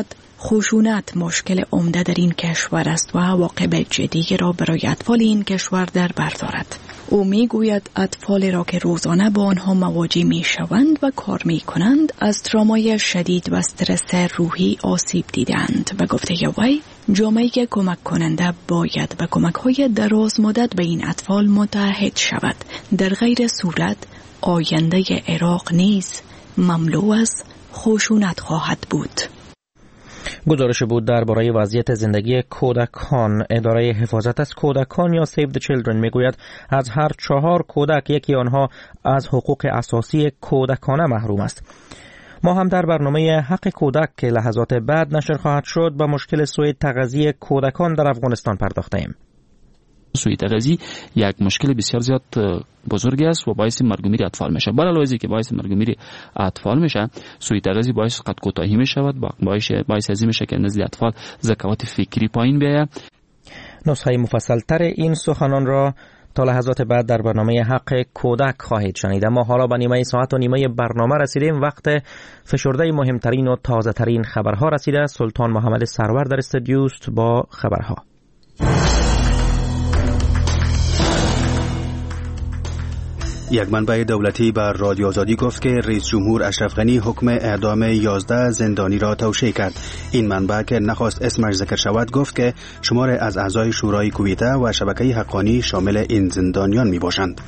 خشونت مشکل عمده در این کشور است و عواقب جدی را برای اطفال این کشور در بر دارد. او می گوید اطفال را که روزانه با آنها مواجه می شوند و کار می کنند از ترامای شدید و استرس روحی آسیب دیدند و گفته وی جامعه که کمک کننده باید به کمک های دراز مدت به این اطفال متعهد شود. در غیر صورت آینده عراق نیز مملو از خشونت خواهد بود. گزارش بود درباره وضعیت زندگی کودکان. اداره حفاظت از کودکان یا Save the Children میگوید از هر چهار کودک یکی آنها از حقوق اساسی کودکانه محروم است. ما هم در برنامه حق کودک که لحظات بعد نشر خواهد شد به مشکل سوء تغذیه کودکان در افغانستان پرداختیم. سوء تغذیه یک مشکل بسیار زیاد بزرگی است و باعث مرگ و میر اطفال میشه. برای علاوه که باعث مرگ و میر اطفال میشه، سوء تغذیه باعث قد کوتاهی میشود، باعث باعث ازی میشه که نزد اطفال ذکاوت فکری پایین بیاید. نسخه مفصل تر این سخنان را تا لحظات بعد در برنامه حق کودک خواهید شنید. اما حالا به نیمه ساعت و نیمه برنامه رسیدیم. وقت فشرده مهمترین و تازه ترین خبرها رسیده. سلطان محمد سرور در استودیو است با خبرها. یک منبع دولتی بر رادیو آزادی گفت که رئیس جمهور اشرف غنی حکم اعدام یازده زندانی را توشیح کرد. این منبع که نخواست اسمش ذکر شود گفت که شمار از اعضای شورای کویته و شبکه حقانی شامل این زندانیان می باشند.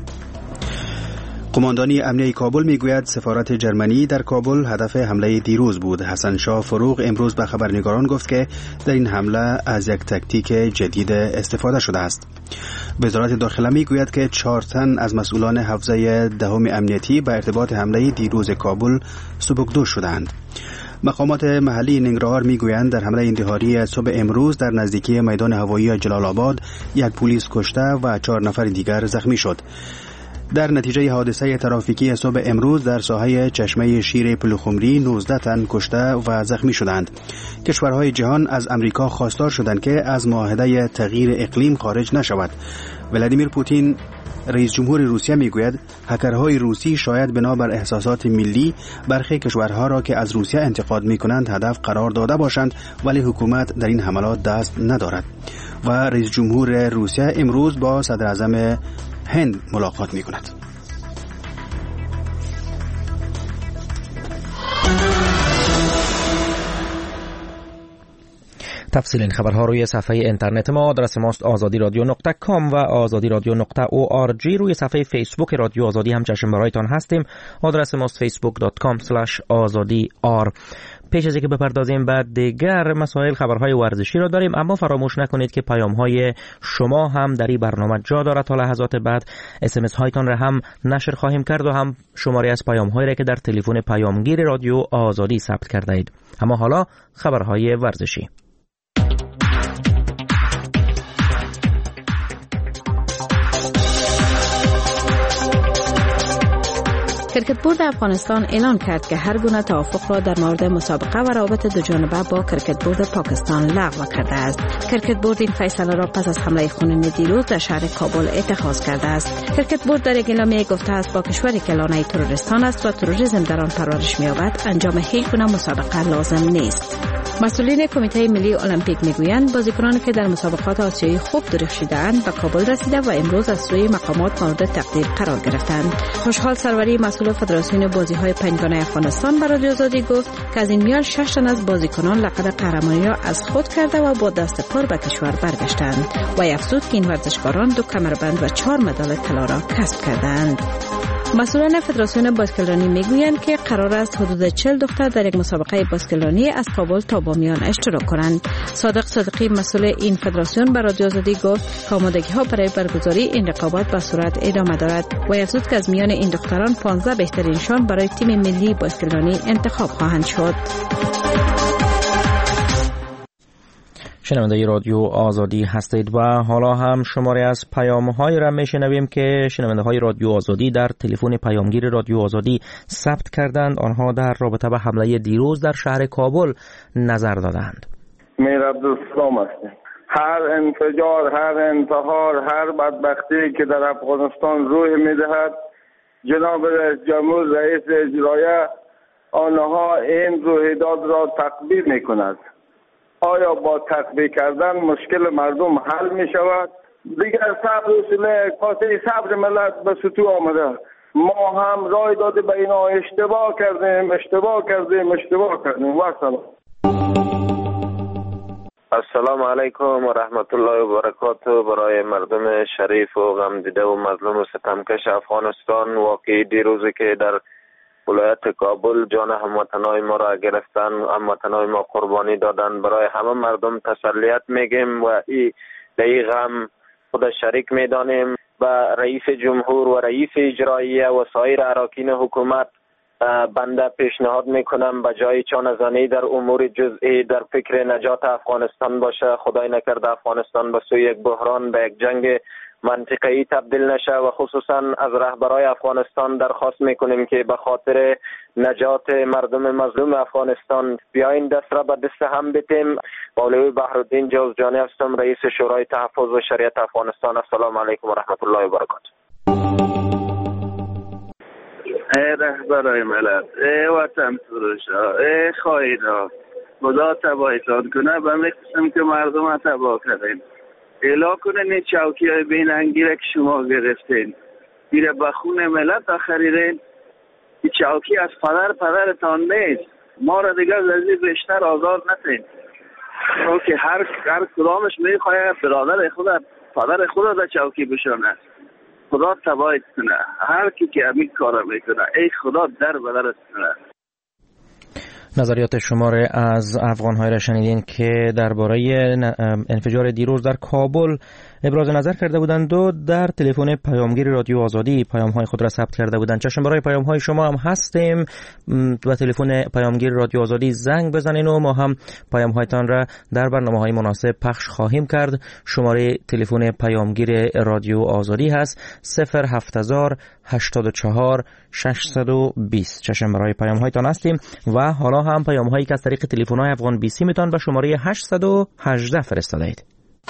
قماندانی امنیه کابل میگوید سفارت جرمنی در کابل هدف حمله دیروز بود. حسن شاه فروغ امروز به خبرنگاران گفت که در این حمله از یک تاکتیک جدید استفاده شده است. وزارت داخله میگوید که چهار تن از مسئولان حوزه دهم امنیتی به ارتباط حمله دیروز کابل سبکدوش شدند. مقامات محلی ننگرهار میگویند در حمله انتحاری صبح امروز در نزدیکی میدان هوایی جلال آباد یک پلیس کشته و چهار نفر دیگر زخمی شد. در نتیجه حادثه ترافیکی صبح امروز در ساحه چشمه شیر پلخمری نوزده تن کشته و زخمی شدند. کشورهای جهان از امریکا خواستار شدند که از معاهده تغییر اقلیم خارج نشود. ولادیمیر پوتین رئیس جمهور روسیه میگوید هکرهای روسی شاید بنابر احساسات ملی برخی کشورها را که از روسیه انتقاد میکنند هدف قرار داده باشند، ولی حکومت در این حملات دست ندارد. و رئیس جمهور روسیه امروز با صدر اعظم هند ملاقات می کند. تفصیل این خبرها روی صفحه اینترنت ما. آدرس ماست آزادی رادیو نقطه کام و آزادی رادیو نقطه او آر جی. روی صفحه فیسبوک رادیو آزادی هم چشم برایتان هستیم. آدرس ماست فیسبوک دات کام اسلش آزادی آر. پیش از اینکه بپردازیم بعد دیگر مسائل خبرهای ورزشی را داریم، اما فراموش نکنید که پیام‌های شما هم در این برنامه جا دارد. تا لحظات بعد اس ام اس هایتان را هم نشر خواهیم کرد و هم شماره از پیام‌هایی را که در تلفن پیامگیر رادیو آزادی ثبت کرده اید. اما حالا خبرهای ورزشی. کرکت بورد افغانستان اعلان کرد که هر گونه توافق را در مورد مسابقه و روابط دو جانبه با کرکت بورد پاکستان لغو کرده است. کرکت بورد این فیصله را پس از حمله خونین دیروز در شهر کابل اتخاذ کرده است. کرکت بورد در یک اعلامیه گفته است با کشوری که لانه تروریستان است و تروریسم در آن پرورش می‌یابد انجام هیچ گونه مسابقه لازم نیست. مسئولین کمیته ملی المپیک میگویند بازیکنانی که در مسابقات آسیایی خوب درخشیده‌اند به کابل رسیده و امروز از سوی مقامات مورد تقدیر قرار گرفتند. خوشحال سروری مسئول فدراسیون بازی‌های پنجگانه افغانستان به رادیو آزادی گفت که از این میان شش تن از بازیکنان لقب قهرمانی را از خود کرده و با دست پر به کشور برگشتند و افزود که این ورزشکاران دو کمربند و چهار مدال طلا را کسب کردند. مسئولان فدراسیون باسکتبال میگویند که قرار است حدود چهل دختر در یک مسابقه باسکتبال از کابل تا بامیان اشتراک کنند. صادق صادقی مسئول این فدراسیون به رادیو آزادی گفت که آمادگی‌ها برای برگزاری این رقابت به صورت ادامه دارد و افزود که از میان این دختران پانزده بهترینشان برای تیم ملی باسکتبال انتخاب خواهند شد. شنونده رادیو آزادی هستید و حالا هم شماره از پیام‌های را میشنویم که شنونده های رادیو آزادی در تلفن پیامگیر رادیو آزادی ثبت کردند. آنها در رابطه با حمله دیروز در شهر کابل نظر دادند. میر عبدالسلام هستم. هر انفجار، هر انتحار، هر بدبختی که در افغانستان روح میدهد، جناب رئیس جمهور رئیس اجرایه آنها این رویداد را تکبیر میکند. آیا با تکبیر کردن مشکل مردم حل می شود؟ دیگر صبر وسیله کاسه صبر ملت به سطوح آمده. ما هم رای داده به اینا اشتباه کردیم اشتباه کردیم اشتباه کردیم. و سلام. السلام علیکم و رحمت الله و برکاته. برای مردم شریف و غمدیده و مظلوم و ستمکش افغانستان، واقعی دیروزی که در ولایت کابل جان هموطنای ما را گرفتن، هموطنای ما قربانی دادن، برای همه مردم تسلیت میگیم و ای در غم خود شریک میدانیم. و رئیس جمهور و رئیس اجراییه و سایر اراکین حکومت بنده پیشنهاد میکنم به جای چانه‌زنی در امور جزئی در فکر نجات افغانستان باشه. خدای نکرده افغانستان به سوی یک بحران، به یک جنگ منطقه‌ای تبدیل نشه و خصوصا از رهبرای افغانستان درخواست میکنیم که به خاطر نجات مردم مظلوم افغانستان بیاین دست را به دست هم بتیم. مولوی بحرالدین جوزجانی هستم، رئیس شورای تحفظ و شریعت افغانستان. السلام علیکم و رحمت الله و برکاته. ای رهبرای ملت، ای وطن فروشا، ای خواهینا، خدا تباهیتان کنه. به می قسم که مردم ها تباه کردین. اعلا کنین این چوکی های بین انگیره که شما گرفتین بیره به خون ملت ها خریدین. این چوکی از پدر پدرتان نیست. ما را دیگر لذی بیشتر آزاد نتین. که هر هر کدامش میخواه برادر خود پدر خود را چوکی بشانه. خدا تباهیت کنه. هر کی که همین کارا میکنه ای خدا در بدرت کنه. نظریات شماره از افغان‌های را شنیدین که درباره انفجار دیروز در کابل ابراز نظر کرده بودند و در تلفن پیامگیر رادیو آزادی پیام‌های خود را ثبت کرده بودند. چشم برای پیام‌های شما هم هستیم. با تلفن پیامگیر رادیو آزادی زنگ بزنین و ما هم پیام‌هایتان را در برنامه‌های مناسب پخش خواهیم کرد. شماره تلفن پیامگیر رادیو آزادی هست صفر هفت هزار هشتاد و چهار ششصد و بیست. چشم برای پیام‌هایتان هستیم و حالا هم پیام‌هایی که از طریق تلفن‌های افغان بیسی میتون به شماره هشتصد و هجده فرستادید.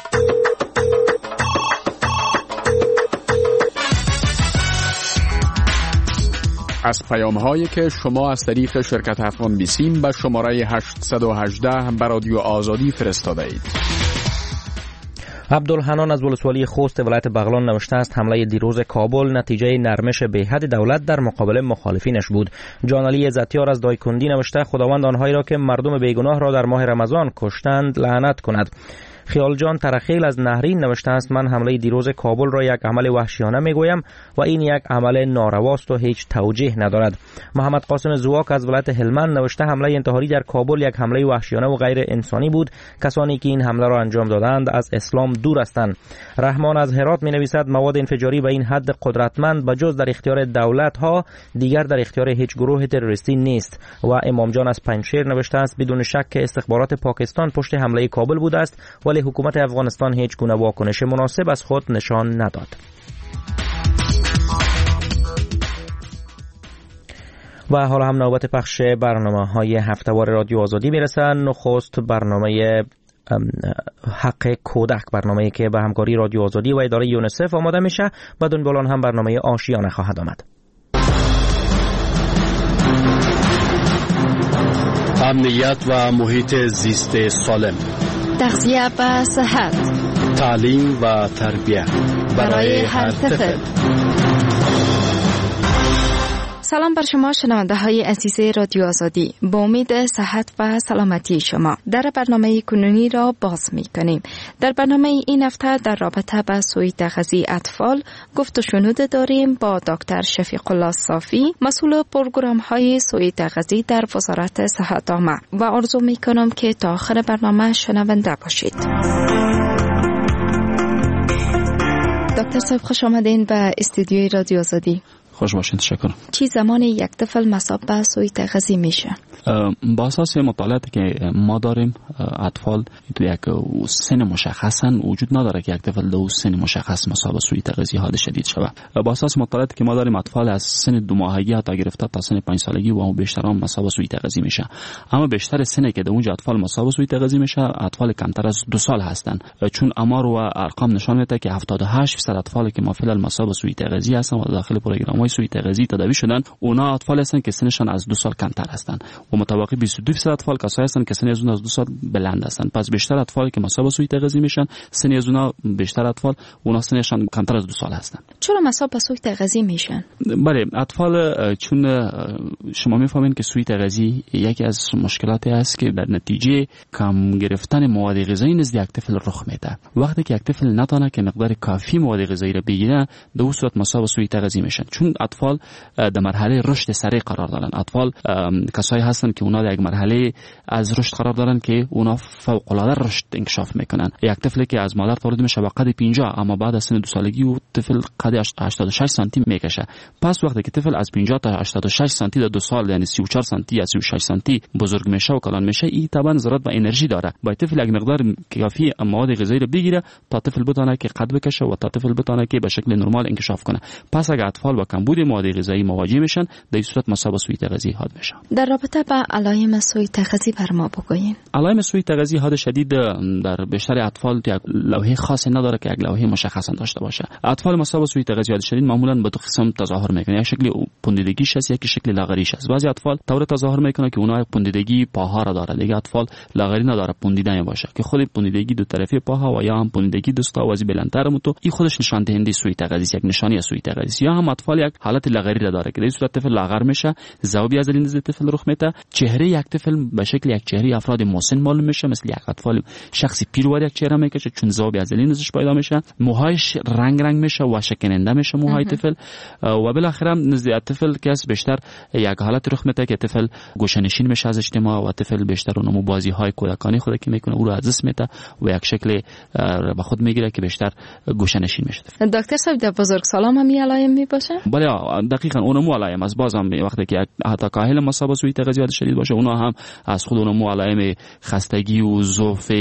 از پیام‌هایی که شما از طریق شرکت افغان بیسیم به شماره هشتصد و هجده به رادیو آزادی فرستاده اید. عبدالحنان از ولسوالی خوست ولایت بغلان نوشته است حمله دیروز کابل نتیجه نرمش بی‌حد دولت در مقابل مخالفینش بود. جانعلی عزتیار از دایکندی نوشته خداوند آنهایی را که مردم بیگناه را در ماه رمضان کشتند لعنت کند. خیال جان ترخیل از نهرین نوشته است من حمله دیروز کابل را یک عمل وحشیانه میگویم و این یک عمل نارواست و هیچ توجیه ندارد. محمد قاسم زواک از ولایت هلمند نوشته حمله انتحاری در کابل یک حمله وحشیانه و غیر انسانی بود. کسانی که این حمله را انجام دادند از اسلام دور هستند. رحمان از هرات می نویسد مواد انفجاری به این حد قدرتمند به جز در اختیار دولت ها دیگر در اختیار هیچ گروه تروریستی نیست. و امام جان از پنجشیر نوشته است بدون شک که استخبارات پاکستان پشت حمله کابل بوده است ولی حکومت افغانستان هیچ گونه واکنش مناسب از خود نشان نداد. و حالا هم نوبت پخش برنامه‌های هفته‌وار رادیو آزادی میرسه. نخست برنامه حق کودک، برنامه‌ای که به همکاری رادیو آزادی و اداره یونیسف آماده میشه. بدون بلان هم برنامه آشیانه خواهد آمد. امنیت و محیط زیست سالم، تغذیه و صحت، تعلیم و تربیت برای هر طفل. سلام بر شما شنونده های عزیز رادیو آزادی. با امید صحت و سلامتی شما در برنامه کنونی را باز می کنیم. در برنامه این هفته در رابطه با سوء تغذیه اطفال گفت و شنود داریم با دکتر شفیق الله صافی، مسئول پروگرام های سوء تغذیه در وزارت صحت عامه و آرزو می کنم که تا آخر برنامه شنونده باشید. دکتر صاحب خوش آمدین به استودیوی رادیو آزادی. خوش باشین، تشکر. چی زمان یک طفل مصاب به سوء تغذیه میشه؟ با اساس مطالعاتی که ما داریم اطفال تو یک سن مشخصا وجود نداره که یک طفل دو سن مشخص مصاب به سوء تغذیه حاد شدید شود. با اساس مطالعاتی که ما داریم اطفال از سن دو ماهگی تا گرفته تا سن پنج سالگی و هم بیشتر هم مصاب به سوء تغذیه میشه. اما بیشتر سنی که در اونجا اطفال مصاب به سوء تغذیه میشه اطفال کمتر از دو سال هستن، چون آمار و ارقام نشان میده که هفتاد و هشت درصد اطفالی که ما فعلا مصاب به سوء تغذیه هستن و داخل پروگرام‌های سوی تغذی تداوی شدن اونا اطفال هستن که سنشان از دو سال کمتر هستن و متوقع بیست و دو درصد اطفال کسایی هستن که سن از اون از دو سال بلند هستن. پس بیشتر اطفالی که مصاب سوی تغذی میشن سن از اونها بیشتر اطفال اونا سنشان کمتر از دو سال هستن. چرا مصاب به سوی تغذی میشن؟ بله اطفال چون شما میفهمین که سوی تغذی یکی از مشکلاتی است که در نتیجه کم گرفتن مواد غذایی نزد یک طفل رخ میده. وقتی که یک طفل نتونه که مقدار کافی مواد غذایی را بگیره در اون صورت مصاب سوی تغذی میشن. چون اطفال در مرحله رشد سریع قرار دارن. اطفال کسایی هستن که اونا در یک مرحله از رشد قرار دارن که اونا فوق العاده رشد انکشاف میکنن. یک طفلی که از مادر تولید میشه با قد پنجاه اما بعد از سن دو سالگی و طفل قد هشتاد و شش سانتی میکشه. پس وقتی که طفل از پنجاه تا هشتاد و شش سانتی در دو سال یعنی سی و چهار سانتی یا سی و شش سانتی بزرگ میشه و کلان میشه، این طبعا ضرورت به انرژی داره. باید طفل یک مقدار کافی مواد غذایی رو بگیره تا طفل بتونه که قد بکشه و تا طفل بتونه که به شکل نرمال انکشاف کنه. پس اگر اطفال با کمبود مواد غذایی مواجه میشن در این صورت مصاب سوی تغذی حاد میشن. در رابطه با علائم سوی تغذی بر ما بگوین. علائم سوی تغذی حاد شدید در بیشتر اطفال یک لوحه خاصی نداره که یک لوحه مشخص داشته باشه. اطفال مصاب سوی تغذی حاد شدید معمولا به دو قسم تظاهر میکنه. یک شکل پوندیدگیش است، یک شکل لاغریش است. بعضی اطفال طور تظاهر میکنه که اونها پوندیدگی پاها را داره، دیگه اطفال لاغری نداره، پوندیده باشه که خود پوندیدگی دو طرفی پاها و یا هم پوندیدگی دستا و از بلندتر متو این خودش نشان دهنده سوی تغذی، یک نشانی از سوی تغذی. یا هم اطفال یک حالت لاغری را داره که در این صورت طفل لاغر میشه، ذوبی از لنز طفل رخ میده، چهره یک طفل به شکل یک چهره افراد مسن معلوم میشه، مثل یک اطفال شخصی پیرور یک چهره میکشه چون ذوبی از لنزش پیدا میشه، موهایش رنگ رنگ میشه و شکننده میشه موهای طفل و بالاخره نزد طفل که از بیشتر یک حالت رخ میده که طفل گوشه‌نشین میشه از اجتماع و طفل بیشتر اونمو بازی های کودکانی خود که میکنه او رو از دست میده و یک شکل به خود میگیره که بیشتر گوشه‌نشین میشه. دکتر صاحب در بزرگسالان هم این علائم میباشه؟ بله دقیقاً اونمو علائم از بازم وقتی که حتی کاهل مصاب سوی تغذیه شدید باشه اونا هم از خود اونمو علائم خستگی و ضعف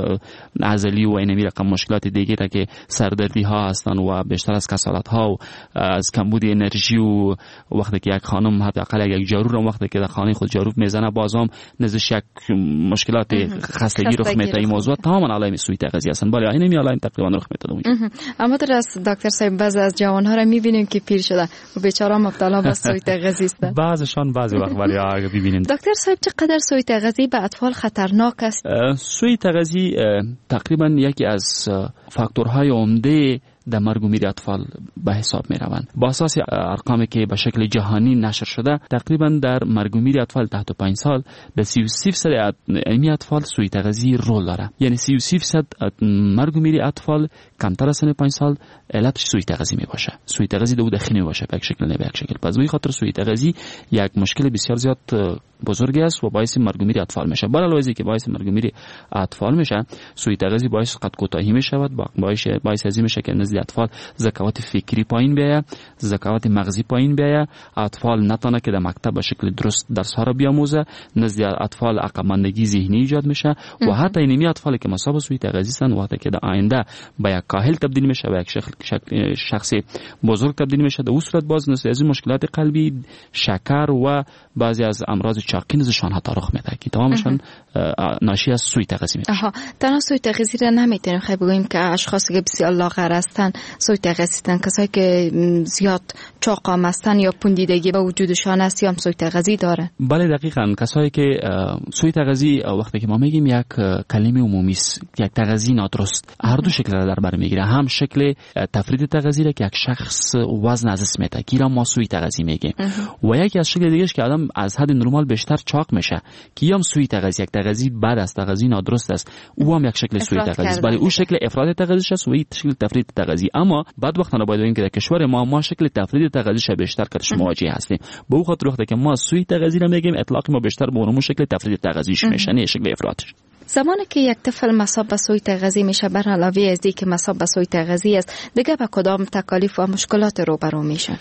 عضلی و این رقم مشکلات دیگه را که سردردی ها هستن و بیشتر از کسالت ها و از کمبود انرژی و وقتی که یک خانم حداقل یک جارو رو وقتی که در خانه خود جارو میزنه بازم نزدش یک مشکلات خستگی رخ میده. این موضوع تماما علائم سوی تغذیه هستن. بله این علائم تقریبا رخ میده. اما در از دکتر صاحب بعضی از جوان ها رو میبینیم که پیر شده و بیچاره مبتلا به سوی تغذی است. بعضشان بعضی وقت ولی اگه ببینیم دکتر صاحب چقدر سوی تغذی به اطفال خطرناک است؟ سوی تغذی تقریبا یکی از فاکتورهای عمده در مرگ و میر اطفال به حساب می روند. با اساس ارقامی که به شکل جهانی نشر شده تقریبا در مرگ و میر اطفال تحت پنج سال در سی و سه درصد این اطفال سوی تغذی رول داره. یعنی سی و سه درصد مرگ و میر اطفال کمتر از سن پنج سال علتش سوی تغذی می باشه. سوی تغذی دو داخلی می باشه به یک شکل نه به یک شکل. پس به خاطر سوی تغذی یک مشکل بسیار زیاد بزرگی است و باعث مرگ و میر اطفال میشه. علاوه که باعث مرگ و میر اطفال میشه، سوی تغذی باعث قد کوتاهی میشود، باعث باعث ازی میشه که نزد اطفال ذکاوت فکری پایین بیاید، ذکاوت مغزی پایین بیاید، اطفال نتونه که در مکتب به شکل درست درس ها را بیاموزه، نزد اطفال عقب ماندگی ذهنی ایجاد میشه و حتی اینمی اطفالی که مصاب سوی تغذی هستند وقتی که در آینده به یک کاهل تبدیل میشه، به یک شخص بزرگ تبدیل میشه، در اون صورت باز نزد از مشکلات قلبی، شکر و بعضی از امراض چاقی نزدشان حتی رخ میده که تمامشان ناشی از سوی تغذی میشه. آها، تنها سوی تغذی را نمیتونیم خیلی بگوییم که اشخاصی که بسیار لاغر هستند سوی تغذی هستند، کسایی که زیاد چاقام هستند یا پوندیدگی به وجودشان است یا هم سوی تغذی داره. بله دقیقاً، کسایی که سوی تغذی وقتی که ما میگیم یک کلمه عمومی است، یک تغذی نادرست، هر دو شکل را در بر میگیره. هم شکل تفرید تغذی را که یک شخص وزن از دست میده که ما سوی تغذی میگیم و یکی از شکل دیگه که آدم از حد نرمال بیشتر چاق میشه که هم سوی تغذی، یک تغذی بعد از تغذی نادرست است، او هم یک شکل سوی تغذی است. بله او شکل افراد تغذی است و این شکل تفرید تغذی. اما بعد وقتا باید ببینیم که در کشور ما ما شکل تفرید تغذی بیشتر کارش مواجه هستیم. به او خاطر وقتی که ما سوی تغذی را میگیم اطلاق ما بیشتر به اون شکل تفرید تغذیش میشه، نه شکل افرادش. زمانی که یک طفل مصاب به سوی تغذی میشه، بر علاوه از اینکه مصاب به سوی تغذی است، دیگه با کدام تکالیف و مشکلات روبرو میشه؟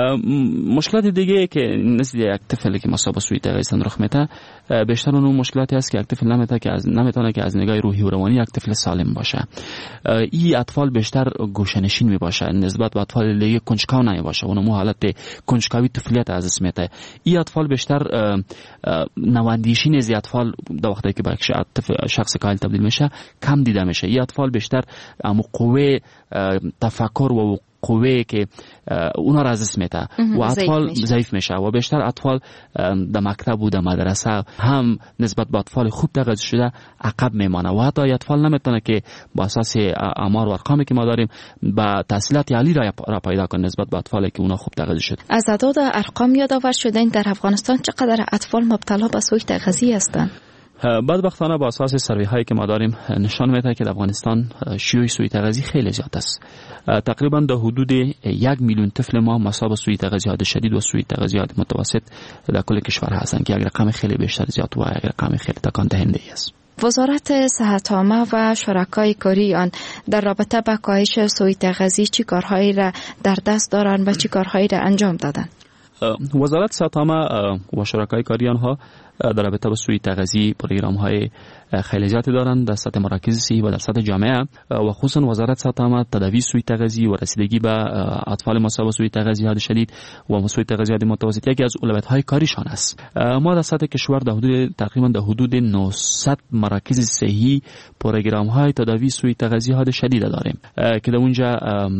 مشکلات دیگه که نزد یک طفلی که مصاب به سوی تغذی رخ میده، بیشتر اون مشکلاتی است که یک طفل نمیتونه که از نمیتونه که از نگاه روحی و روانی یک طفل سالم باشه. این اطفال بیشتر گوشه‌نشین میباشه نسبت به اطفال دیگه کنجکاو نمیباشه، اونمو حالت کنجکاوی طفولیت از اسم میده. این اطفال بیشتر نواندیشی نزد اطفال در وقتی که با شخص کاهل تبدیل میشه کم دیده میشه. این اطفال بیشتر امو قوه تفکر و قوه که اونا را از دست میده و اطفال ضعیف میشه و بیشتر اطفال در مکتب و در مدرسه هم نسبت به اطفال خوب تغذیه شده عقب میمانه و حتی اطفال نمیتونه که با اساس آمار و ارقامی که ما داریم با تحصیلات عالی را پیدا کنه نسبت به اطفالی که اونا خوب تغذیه شده. از اعداد ارقام یادآور شدین در افغانستان چقدر اطفال مبتلا به سوء تغذیه هستند؟ بدبختانه با اساس سروی هایی که ما داریم نشان میده که در افغانستان شیوع سوء تغذیه خیلی زیاد است. تقریبا در حدود یک میلیون طفل ما مصاب سوء تغذیه شدید و سوء تغذیه متوسط در کل کشور هستند که یک رقم خیلی بیشتر زیاد و یک رقم خیلی تکان دهنده است. وزارت صحت عامه و شرکای کاری آن در رابطه با کاهش سوء تغذیه چی کارهایی را در دست دارند و چی کارهایی را انجام دادند؟ وزارت صحت عامه و شرکای کاری آنها در رابطه با سوء تغذیه پروگرام های خیلی زیادی دارند در سطح مراکز صحی و در سطح جامعه و خصوصا وزارت صحت عامه تداوی سوء تغذیه و رسیدگی به اطفال مصاب سوء تغذیه شدید و سوء تغذیه متوسط یکی از اولویت‌های کاریشان است. ما در سطح کشور در حدود تقریبا در حدود نهصد مراکز صحی پروگرام های تداوی سوء تغذیه شدید داریم که در اونجا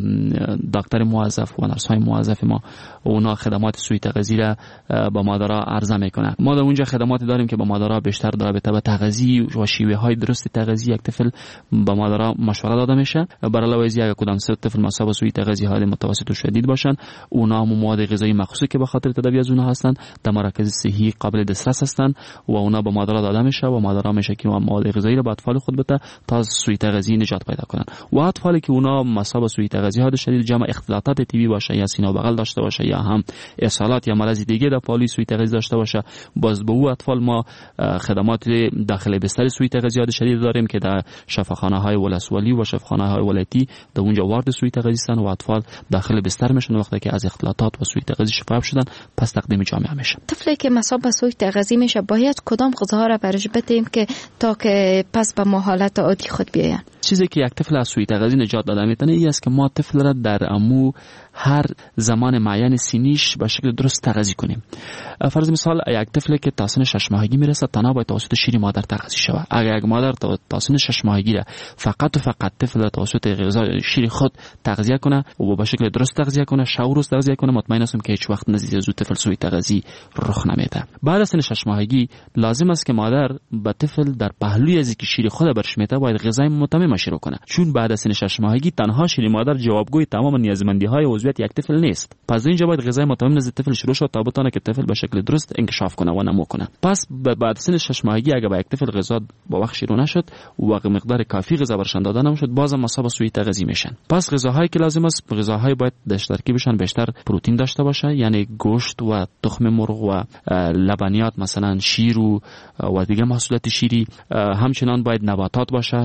دکتر موظف و نرس های موظف ما اونا خدمات سوء تغذیه را با مادرها عرضه میکنند. ما در اونجا خدماتی داریم که با مادرها بیشتر در رابطه با تغذیه و شیوه های درست تغذیه یک طفل با مادرها مشوره داده میشه. برای علاوه از یک کدام سه طفل مصاب سوء تغذیه های متوسط و شدید باشن اونا هم مواد غذایی مخصوصی که به خاطر تداوی از اونها هستند در مراکز صحی قابل دسترس هستند و اونا با مادرها داده میشه و مادرها میشه که مواد غذایی را به اطفال خود بده تا از سوء تغذیه نجات پیدا کنن. و اطفالی که اونا مصاب سوء تغذیه های شدید جمع اختلاطات تیوی باشه یا سینه و بغل داشته باشه یا هم اسهالات یا مرض دیگه در پالی سوء تغذیه داشته باشه باز به او اطفال ما خدمات داخل بستر سوء تغذیه شدید داریم که در شفاخانه های ولسوالی و شفاخانه های ولایتی در اونجا وارد سوء تغذیه هستند و اطفال داخل بستر میشن وقتی که از اختلاطات و سوء تغذیه شفا شدن پس تقدیم جامعه میشه. طفلی که مصاب به سوء تغذیه میشه باید کدام غذاها را برش بدیم که تا که پس به حالت عادی خود بیاین؟ چیزی که یک طفل از سوء تغذیه نجات داده میتونه این است که ما طفل را در امو هر زمان معین سینیش به شکل درست تغذیه کنیم. فرض مثال یک طفل که تا سن شش ماهگی میرسه تنها باید توسط شیر مادر تغذیه شود. اگر یک مادر تا سن شش ماهگی را فقط و فقط طفل را توسط غذای شیر خود تغذیه کنه و به شکل درست تغذیه کنه شاور روز تغذیه کنه مطمئن هستم که هیچ وقت نزدیک از طفل سوء تغذیه رخ نمیده. بعد از سن شش ماهگی لازم است که مادر به طفل در پهلوی از اینکه شیر خود برش میده باید غذای متمم شروع کنه چون بعد از سن شش ماهگی تنها شیر مادر جوابگوی تمام نیازمندی های عضویت یک طفل نیست. پس اینجا باید غذای متمم نزد طفل شروع شد تا بتونه که طفل به شکل درست انکشاف کنه و نمو کنه. پس بعد سن شش ماهگی اگر با یک طفل غذا با وقت شروع نشد و مقدار کافی غذا برشان داده نشد بازم مصاب سوء تغذیه میشن. پس غذاهایی که لازم است غذاهای باید در ترکیبشان بیشتر پروتئین داشته باشه یعنی گوشت و تخم مرغ و لبنیات مثلا شیر و و دیگه محصولات شیری. همچنان باید نباتات باشه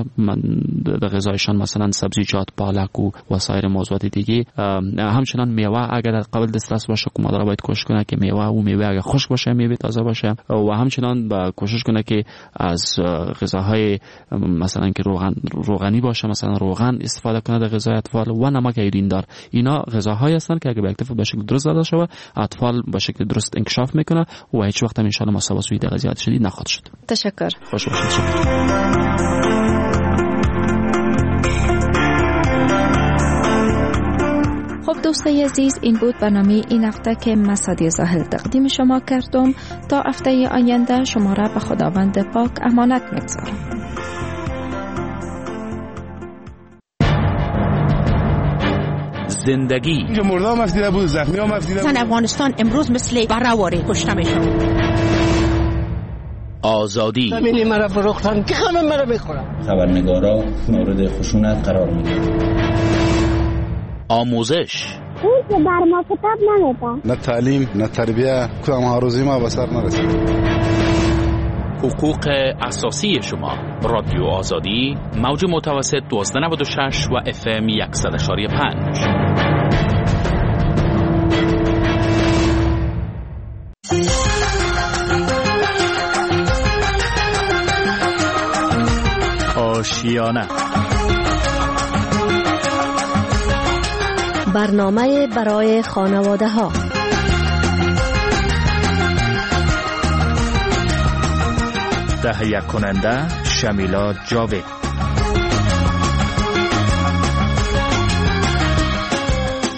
در غذایشان مثلا سبزیجات پالک و وسایر موضوعات دیگه. همچنان میوه اگر قابل دسترس باشه که مادر باید کوشش کنه که میوه و میوه اگر خشک باشه میوه تازه باشه و همچنان با کوشش کنه که از غذاهای مثلا که روغن روغنی باشه مثلا روغن استفاده کنه در غذای اطفال و نمک ایودین دار. اینا غذاهایی هستند که اگر به یک طفل به شکل درست داده شود اطفال به شکل درست انکشاف میکنه و هیچ وقت هم ان شاء الله مصاب سوء تغذیه شدید نخواهد شد. تشکر. خوش باشید. خب دوستای عزیز این بود برنامه این هفته که من سعدیه زاهل تقدیم شما کردم. تا هفته آینده شما را به خداوند پاک امانت می‌گذارم. زندگی اینجا مرده هم افدیده بود زخمی هم افدیده بود. زن افغانستان امروز مثل برهواری کشته میشن. آزادی زمینی مرا فروختن که همه مرا بخورن. خبرنگارا مورد خشونت قرار میگیرن. آموزش اون که بر ما کتاب نمیدن. نه تعلیم نه تربیه کدام هاروزی ما به سر نرسید. حقوق اساسی شما. رادیو آزادی موج متوسط دوازده نود و شش و اف ام صد و پنج. آشیانه برنامه برای خانواده ها. تهیه کننده شمیلا جاوید.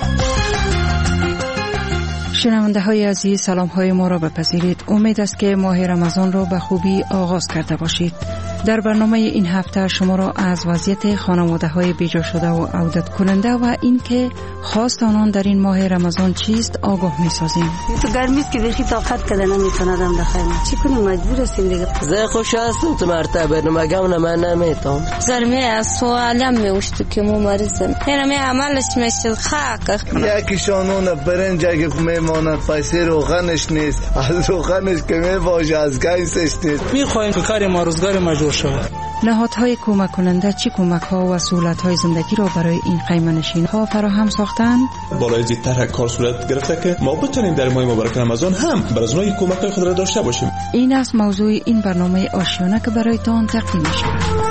شنونده های عزیز، سلام های ما را بپذیرید. امید است که ماه رمضان را به خوبی آغاز کرده باشید. در برنامه این هفته شما را از وضعیت خانواده های بیجا شده و عودت کننده و اینکه خواست آنان در این ماه رمضان چیست آگاه می سازیم. تو گرمی است که بخی طاقت کده نمیتونم در خیمه. چی کنیم مجبور هستیم دیگه. زه خوش هستم تو مرتبه نمگم من نمیتونم. گرمی است و علم میوشت که مو مریضم. هرمی عملش میشه خاک. یکی شانون برنج اگه میماند پیسه روغنش نیست. از روغنش که میباشه از گیسش نیست. میخوایم که کار ما روزگار مجبور شود. نهادهای کمک کننده چی کمک ها و سهولت های زندگی را برای این خیمه نشین ها فراهم ساختند؟ بالای زیدتر کار صورت گرفته که ما بتونیم در ماه مبارک رمضان هم بر از نوعی کمک های خود را داشته باشیم. این است موضوع این برنامه آشیانه که برایتان تقدیم می شود.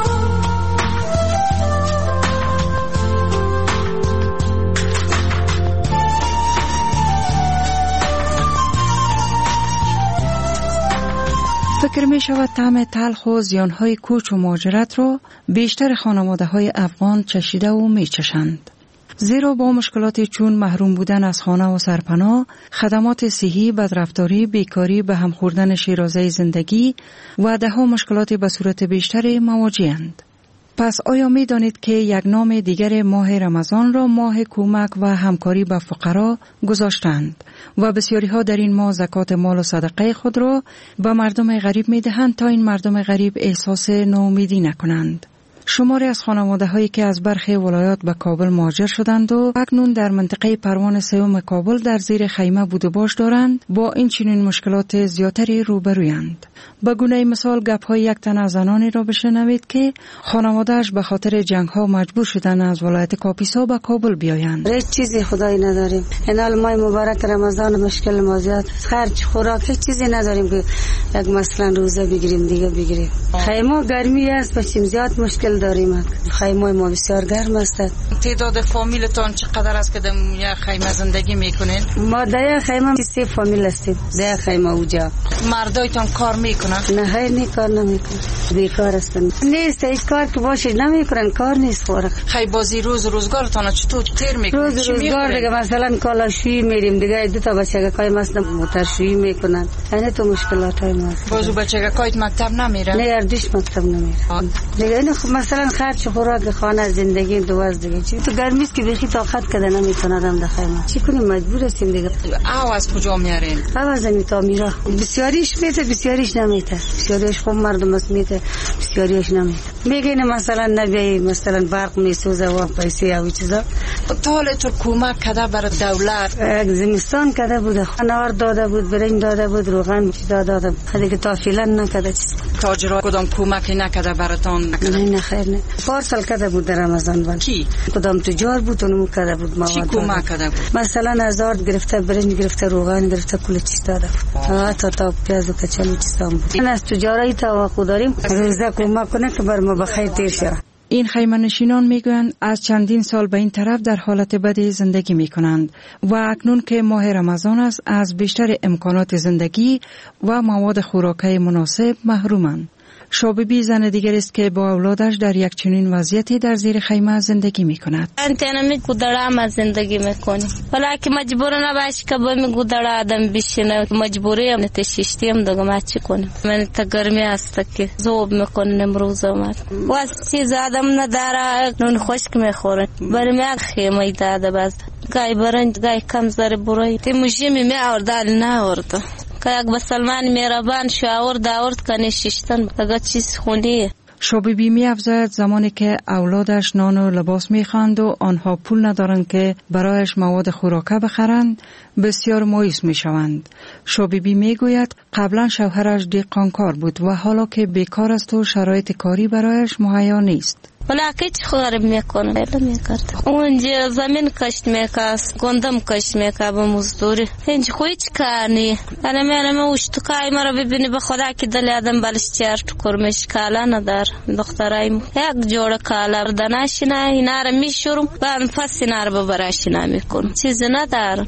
فکر می شود طعم تلخ و زیانهای کوچ و مهاجرت را بیشتر خانواده های افغان چشیده و می چشند. زیرا با مشکلات چون محروم بودن از خانه و سرپناه، خدمات صحی، بدرفتاری، بیکاری، به هم خوردن شیرازه زندگی و ده ها مشکلات به صورت بیشتر مواجه‌اند. پس آیا می دانید که یک نام دیگر ماه رمضان را ماه کمک و همکاری به فقرا گذاشتند و بسیاری ها در این ماه زکات مال و صدقه خود را به مردم غریب می دهند تا این مردم غریب احساس ناامیدی نکنند. شماری از خانواده هایی که از برخی ولایات به کابل مهاجر شدند و اکنون در منطقه پروان سوم کابل در زیر خیمه بود و باش دارند با این چنین مشکلات زیاتری روبرویند. به گونه مثال گپ های یک تن از زنانی را بشنوید که خانواده‌اش به خاطر جنگ ها مجبور شدن از ولایت کاپیسا به کابل بیایند. هیچ چیزی خدایی نداریم. این ماه مبارک رمضان مشکل ما زیاد، خرج خوراک هیچ چیزی نداریم که یک مثلا روزه بگیریم دیگه بگیریم. خیمه گرمی است بچیم زیاد مشکل داریم. خیمه ما بسیار گرم است. تعداد فامیلتون چقدر است که در یک خیمه زندگی میکنین؟ ما در خیمه سه فامیل هستیم. در خیمه اوجا. مردایتون کار میکنن؟ نه هر نی کار نمیکنن. بیکار هستن. نیست هیچ کار که باشه نمیکنن، کار نیست خوراک. خی بازی روز روزگارتون چطور تیر میکنن؟ روز روزگار دیگه مثلا کالاشویی میریم دیگه دو تا بچگکای مثلا موترشویی میکنن. یعنی تو مشکلات های ما. بازو بچگکایت مکتب نمیرن؟ نه اردیش مکتب نمیرن. دیگه اینو مثلا خرج خوراک خانه زندگی دو از دیگه چی تو گرمی است که بخی طاقت کده نمیتونم در خیمه. چی کنیم مجبور هستیم دیگه. آو از کجا میارین؟ آواز میتا میرا. بسیاریش میته بسیاریش نمیته. بسیاریش خوب مردم است میته بسیاریش نمیته. میگه مثلا نبی مثلا برق میسوزه و پیسه او چیزا. طال تو کمک کده برای دولت. یک زمستان کده بود، نار داده بود، برنج داده بود، روغن داده بود. خیلی که تا فعلا نکده چیز. تاجرها کدام کمکی نکده براتون نکده؟ نه نه خیر نه. پارسال کده بود در رمضان ولی. کی؟ کدام تجار بود اونم کده بود مواد. چی کمک کده بود؟ مثلا هزار گرفته برنج گرفته روغن گرفته کل چیز داده بود. آ تا تا پیاز و کچل و چیزام بود. این از تجاری توقع داریم روزه کمک کنه که بر ما بخیر تیر شه. این خیمه نشینان میگویند از چندین سال به این طرف در حالت بدی زندگی میکنند و اکنون که ماه رمضان است از بیشتر امکانات زندگی و مواد خوراکی مناسب محرومند. شاببی زن دیگر است که با اولادش در یک چنین وضعیتی در زیر خیمه زندگی میکند. انتنا می گودرا ما زندگی میکنیم. ولی که مجبور نباش که با می گودرا آدم بشینه مجبوری ام نتشیشتیم دیگه ما چی کنیم؟ من تا گرمی است که ذوب میکنن امروز اومد. واسه چیز آدم نداره نون خشک میخوره. برای من خیمه داده باز. گای برنج گای کم زر برای. تی مجیمی می آوردال نه آورد. که یک بسلمان میرابان شاورد آورد کنه شیشتن اگه چیز خونیه. شاببی می افزاید زمانی که اولادش نان و لباس می خواهند و آنها پول ندارند که برایش مواد خوراکه بخرند بسیار مایوس می شوند. شاببی می گوید قبلا شوهرش دهقانکار بود و حالا که بیکار است و شرایط کاری برایش مهیا نیست. ولی که چی خراب میکنه ایلا میکرد. اونجا زمین کشت میکاس گندم کشت میکا به مزدوری. اینج خوی چی کاری؟ انا من ما وش تو کای مرا ببینی به خدا که دل آدم بالش چهار کرمش کالا ندار دخترایم. یک جوڑ کالا دناشینا اینا را میشورم و انفاس اینا را ببراشینا میکنم. چیزی ندارم.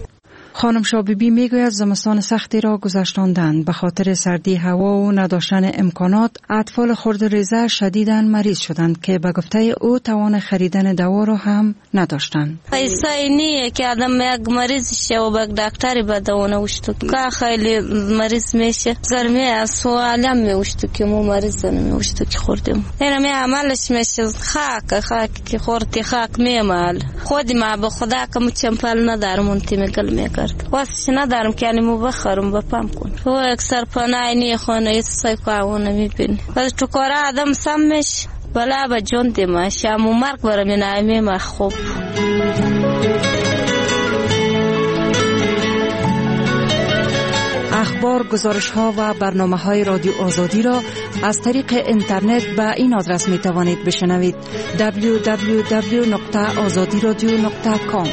خانم شابیبی میگوید زمستان سختی را گذشتاندند. به خاطر سردی هوا و نداشتن امکانات اطفال خردریزه شدیداً مریض شدند که به گفته او توان خریدن دوا را هم نداشتند. پیسه نیه که آدم یک مریض شه و به دکتری به دوا نوشته که خیلی مریض میشه. زرمی از سوالم میوشته که مو مریض نمیوشته که خوردم. اینا می عملش میشه خاک خاک که خوردی خاک میمال. خودی ما به خدا کم چمپل ندارم اونتی میگل میکرد. واسش ندارم که انیمو بخرم بپام کن. و اکثر پناه نی خونه یسای کاونه میبینی. ولی تو کار آدم سمش بلا به جون دیما شام و مرگ برام نایمی ما خوب. اخبار، گزارش‌ها و برنامه‌های رادیو آزادی را از طریق اینترنت به این آدرس می‌توانید بشنوید: دبلیو دبلیو دبلیو دات آزادی رادیو دات کام.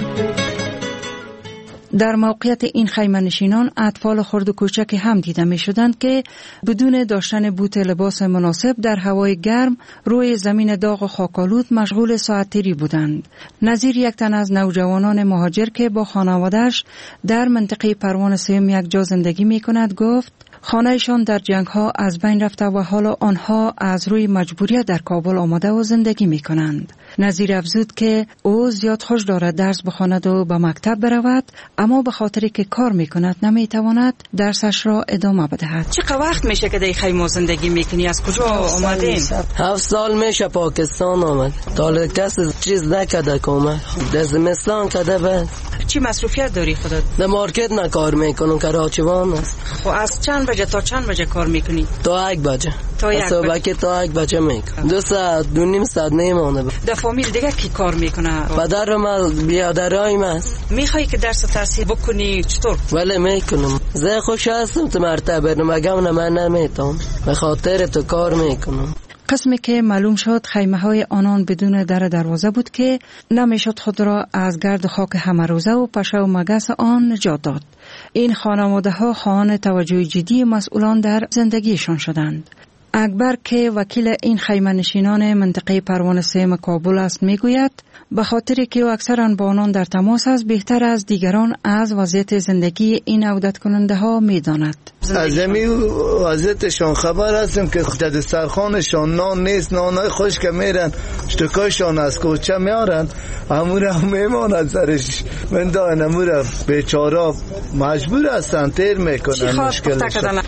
در موقعیت این خیمه‌نشینان اطفال خرد و کوچک هم دیده می شدند که بدون داشتن بوت لباس مناسب در هوای گرم روی زمین داغ و خاکالود مشغول ساعت‌تیری بودند. نظیر یک تن از نوجوانان مهاجر که با خانواده‌اش در منطقه پروان سیم یک جا زندگی می کند گفت خانهشان در جنگ ها از بین رفته و حالا آنها از روی مجبوریت در کابل آمده و زندگی می کنند. نظیر افزود که او زیاد خوش دارد درس بخواند و به مکتب برود، اما به خاطری که کار می کند نمی تواند درسش را ادامه بدهد. چقدر وقت میشه که در خیمه زندگی میکنی؟ از کجا آمدین؟ هفت سال میشه پاکستان آمد. تا کسی چیز نکده که اومد. در زمستان کده بعد. چی مصروفیت داری خودت؟ در مارکت نه کار میکنم، کراچوان است. خب از چند بجه تا چند بجه کار میکنی؟ تا یک بجه. تا یک بجه. تا یک بجه میکنم. دو ساعت دو نیم ساعت نمیمونه. در فامیل دیگه کی کار میکنه؟ پدر ما بیادرایم است. میخوای که درس تحصیل بکنی چطور؟ ولی میکنم. زه خوش هستم تو مرتبه نمگم من نمیتونم. به خاطر تو کار میکنم. قسمی که معلوم شد خیمه های آنان بدون در دروازه بود که نمیشد خود را از گرد خاک همه روزه و پشه و مگس آن نجات داد. این خانواده ها خواهان توجه جدی مسئولان در زندگیشان شدند. اکبر که وکیل این خیمه نشینان منطقه پروان سیم کابل است میگوید به خاطری که او اکثرا با آنان در تماس است بهتر از دیگران از وضعیت زندگی این عودت کننده ها میداند. از این وضعیتشان خبر هستیم که در سرخانشان نان نیست، نانای خوش که میرن اشتکایشان از کوچه میارن، امور هم میماند سرش من داین امور بیچارا مجبور هستن تیر میکنن مشکلشان.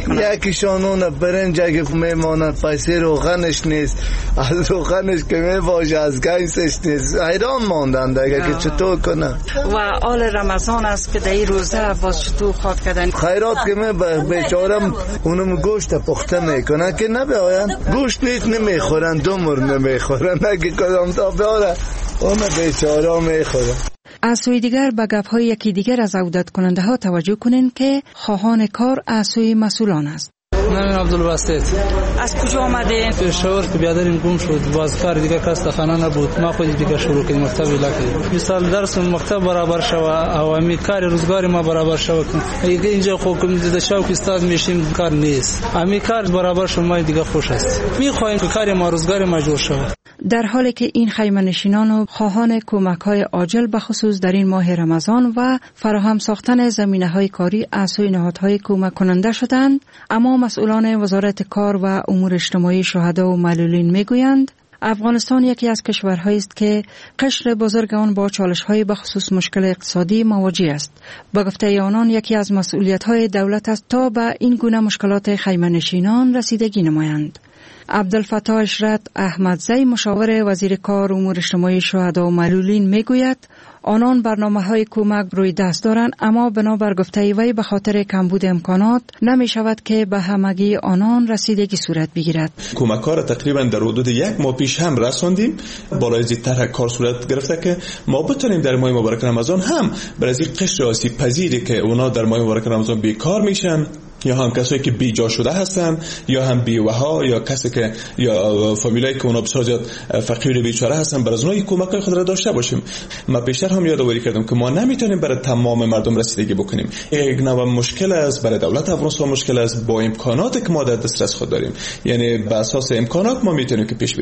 یکیشان اون برنج اگه میماند پیسه روغنش نیست، از روغنش که میباشه از گیسش نیست، حیران ماندند اگه که چطور کنن. و آل رمضان است که در این روزه باز چطور خواد کردن خیرات که می بیچارم اونم گوشت پخته میکنن که نبیاین گوشت نیست نمیخورن، دومر نمیخورن، اگه کدام تا بیاره اون بیچارا میخورن. از سوی دیگر به گپ‌های یکی دیگر از عودت کننده ها توجه کنین که خواهان کار از سوی مسئولان است. من عبدالباسط. از کجا آمدین؟ پشاور که بیادریم گم شد، باز کار دیگه کس خانه نبود، ما خود دیگه شروع کردیم مکتب لکه مثال درس مکتب برابر شوه، عوامی کار روزگاری ما برابر شوه. دیگه اینجا خوب دیده شو که استاد میشیم کار نیست، امی کار برابر شوه ما دیگه خوش است. میخوایم که کار ما روزگاری مجبور شوه. در حالی که این خیمه نشینان و خواهان کمک‌های عاجل به خصوص در این ماه رمضان و فراهم ساختن زمینه‌های کاری از سوی نهادهای کمک کننده شدند، اما مسئولان وزارت کار و امور اجتماعی شهدا و معلولین میگویند افغانستان یکی از کشورهایی است که قشر بزرگ آن با چالش‌های به خصوص مشکل اقتصادی مواجه است. با گفته آنان یکی از مسئولیت‌های دولت است تا به این گونه مشکلات خیمه نشینان رسیدگی نمایند. عبدالفتاح اشرت احمدزی مشاور وزیر کار امور اجتماعی شهدا و معلولین میگوید آنان برنامه‌های کمک روی دست دارند، اما بنابر گفته وی به خاطر کمبود امکانات نمی شود که به همگی آنان رسیدگی صورت بگیرد. کمک‌ها را تقریبا در حدود یک ماه پیش هم رساندیم، بالای زیادتر کار صورت گرفته که ما بتونیم در ماه مبارک رمضان هم برای این قشر آسیب پذیری که اونا در ماه مبارک رمضان بیکار میشن، یا هم کسایی که بیجا شده هستن، یا هم بیوه‌ها، یا کسی که یا فامیلایی که اونا بسیار زیاد فقیر و بیچاره هستن، برای اونها کمک‌های خود را داشته باشیم. ما بیشتر هم یادآوری کردم که ما نمیتونیم برای تمام مردم رسیدگی بکنیم. یک نوع مشکل است برای دولت افغانستان، مشکل است با امکاناتی که ما در دسترس خود داریم، یعنی بر اساس امکانات ما میتونیم که پیش بریم.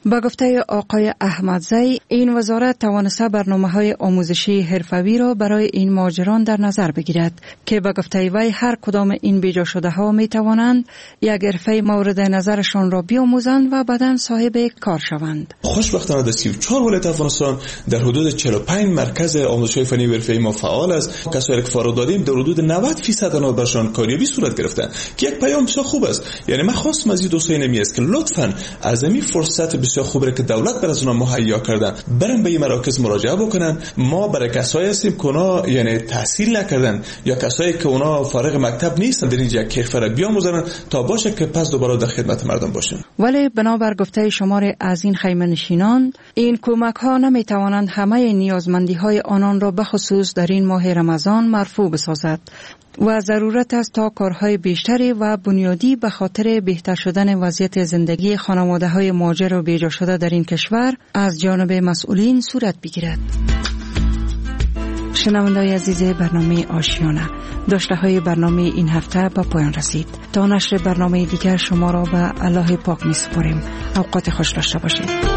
با گفته آقای احمدزی، این وزارت توانسته برنامه‌های آموزشی حرفه‌ای را برای این مهاجران در نظر بگیرد که با گفته وی هر کدام این بیجا شده ها می توانند یک حرفه مورد نظرشان را بیاموزند و بعداً صاحب کار شوند. خوشبختانه در سی و چهار ولایت افغانستان در حدود چهل و پنج مرکز آموزش فنی و حرفه‌ای ما فعال است. کسایی که فارغ دادیم در حدود نود درصد آنها برشان کاریابی صورت گرفتن که یک پیام بسیار خوب است. یعنی من خواستم از این دوستان نمی است که لطفاً از این فرصت بسیار خوبی که دولت بر از اونها مهیا کردن برن به این مراکز مراجعه بکنن. ما برای کسایی هستیم که اونا یعنی تحصیل نکردن یا کسایی که اونا فارغ مکتب نیستن در اینجا حرفه را بیاموزن تا باشه که پس دوباره در خدمت مردم باشن. ولی بنابر گفته شمار از این خیمه نشینان، این کمک ها نمی توانند همه نیازمندی های آنان را بخصوص در این ماه رمضان مرفوع بسازد و ضرورت است تا کارهای بیشتری و بنیادی به خاطر بهتر شدن وضعیت زندگی خانواده های مهاجر و بیجا شده در این کشور از جانب مسئولین صورت بگیرد. شنونده‌های عزیز برنامه آشیانه، داشته های برنامه این هفته به پایان رسید. تا نشر برنامه دیگر شما را به الله پاک می سپاریم. اوقات خوش داشته باشید.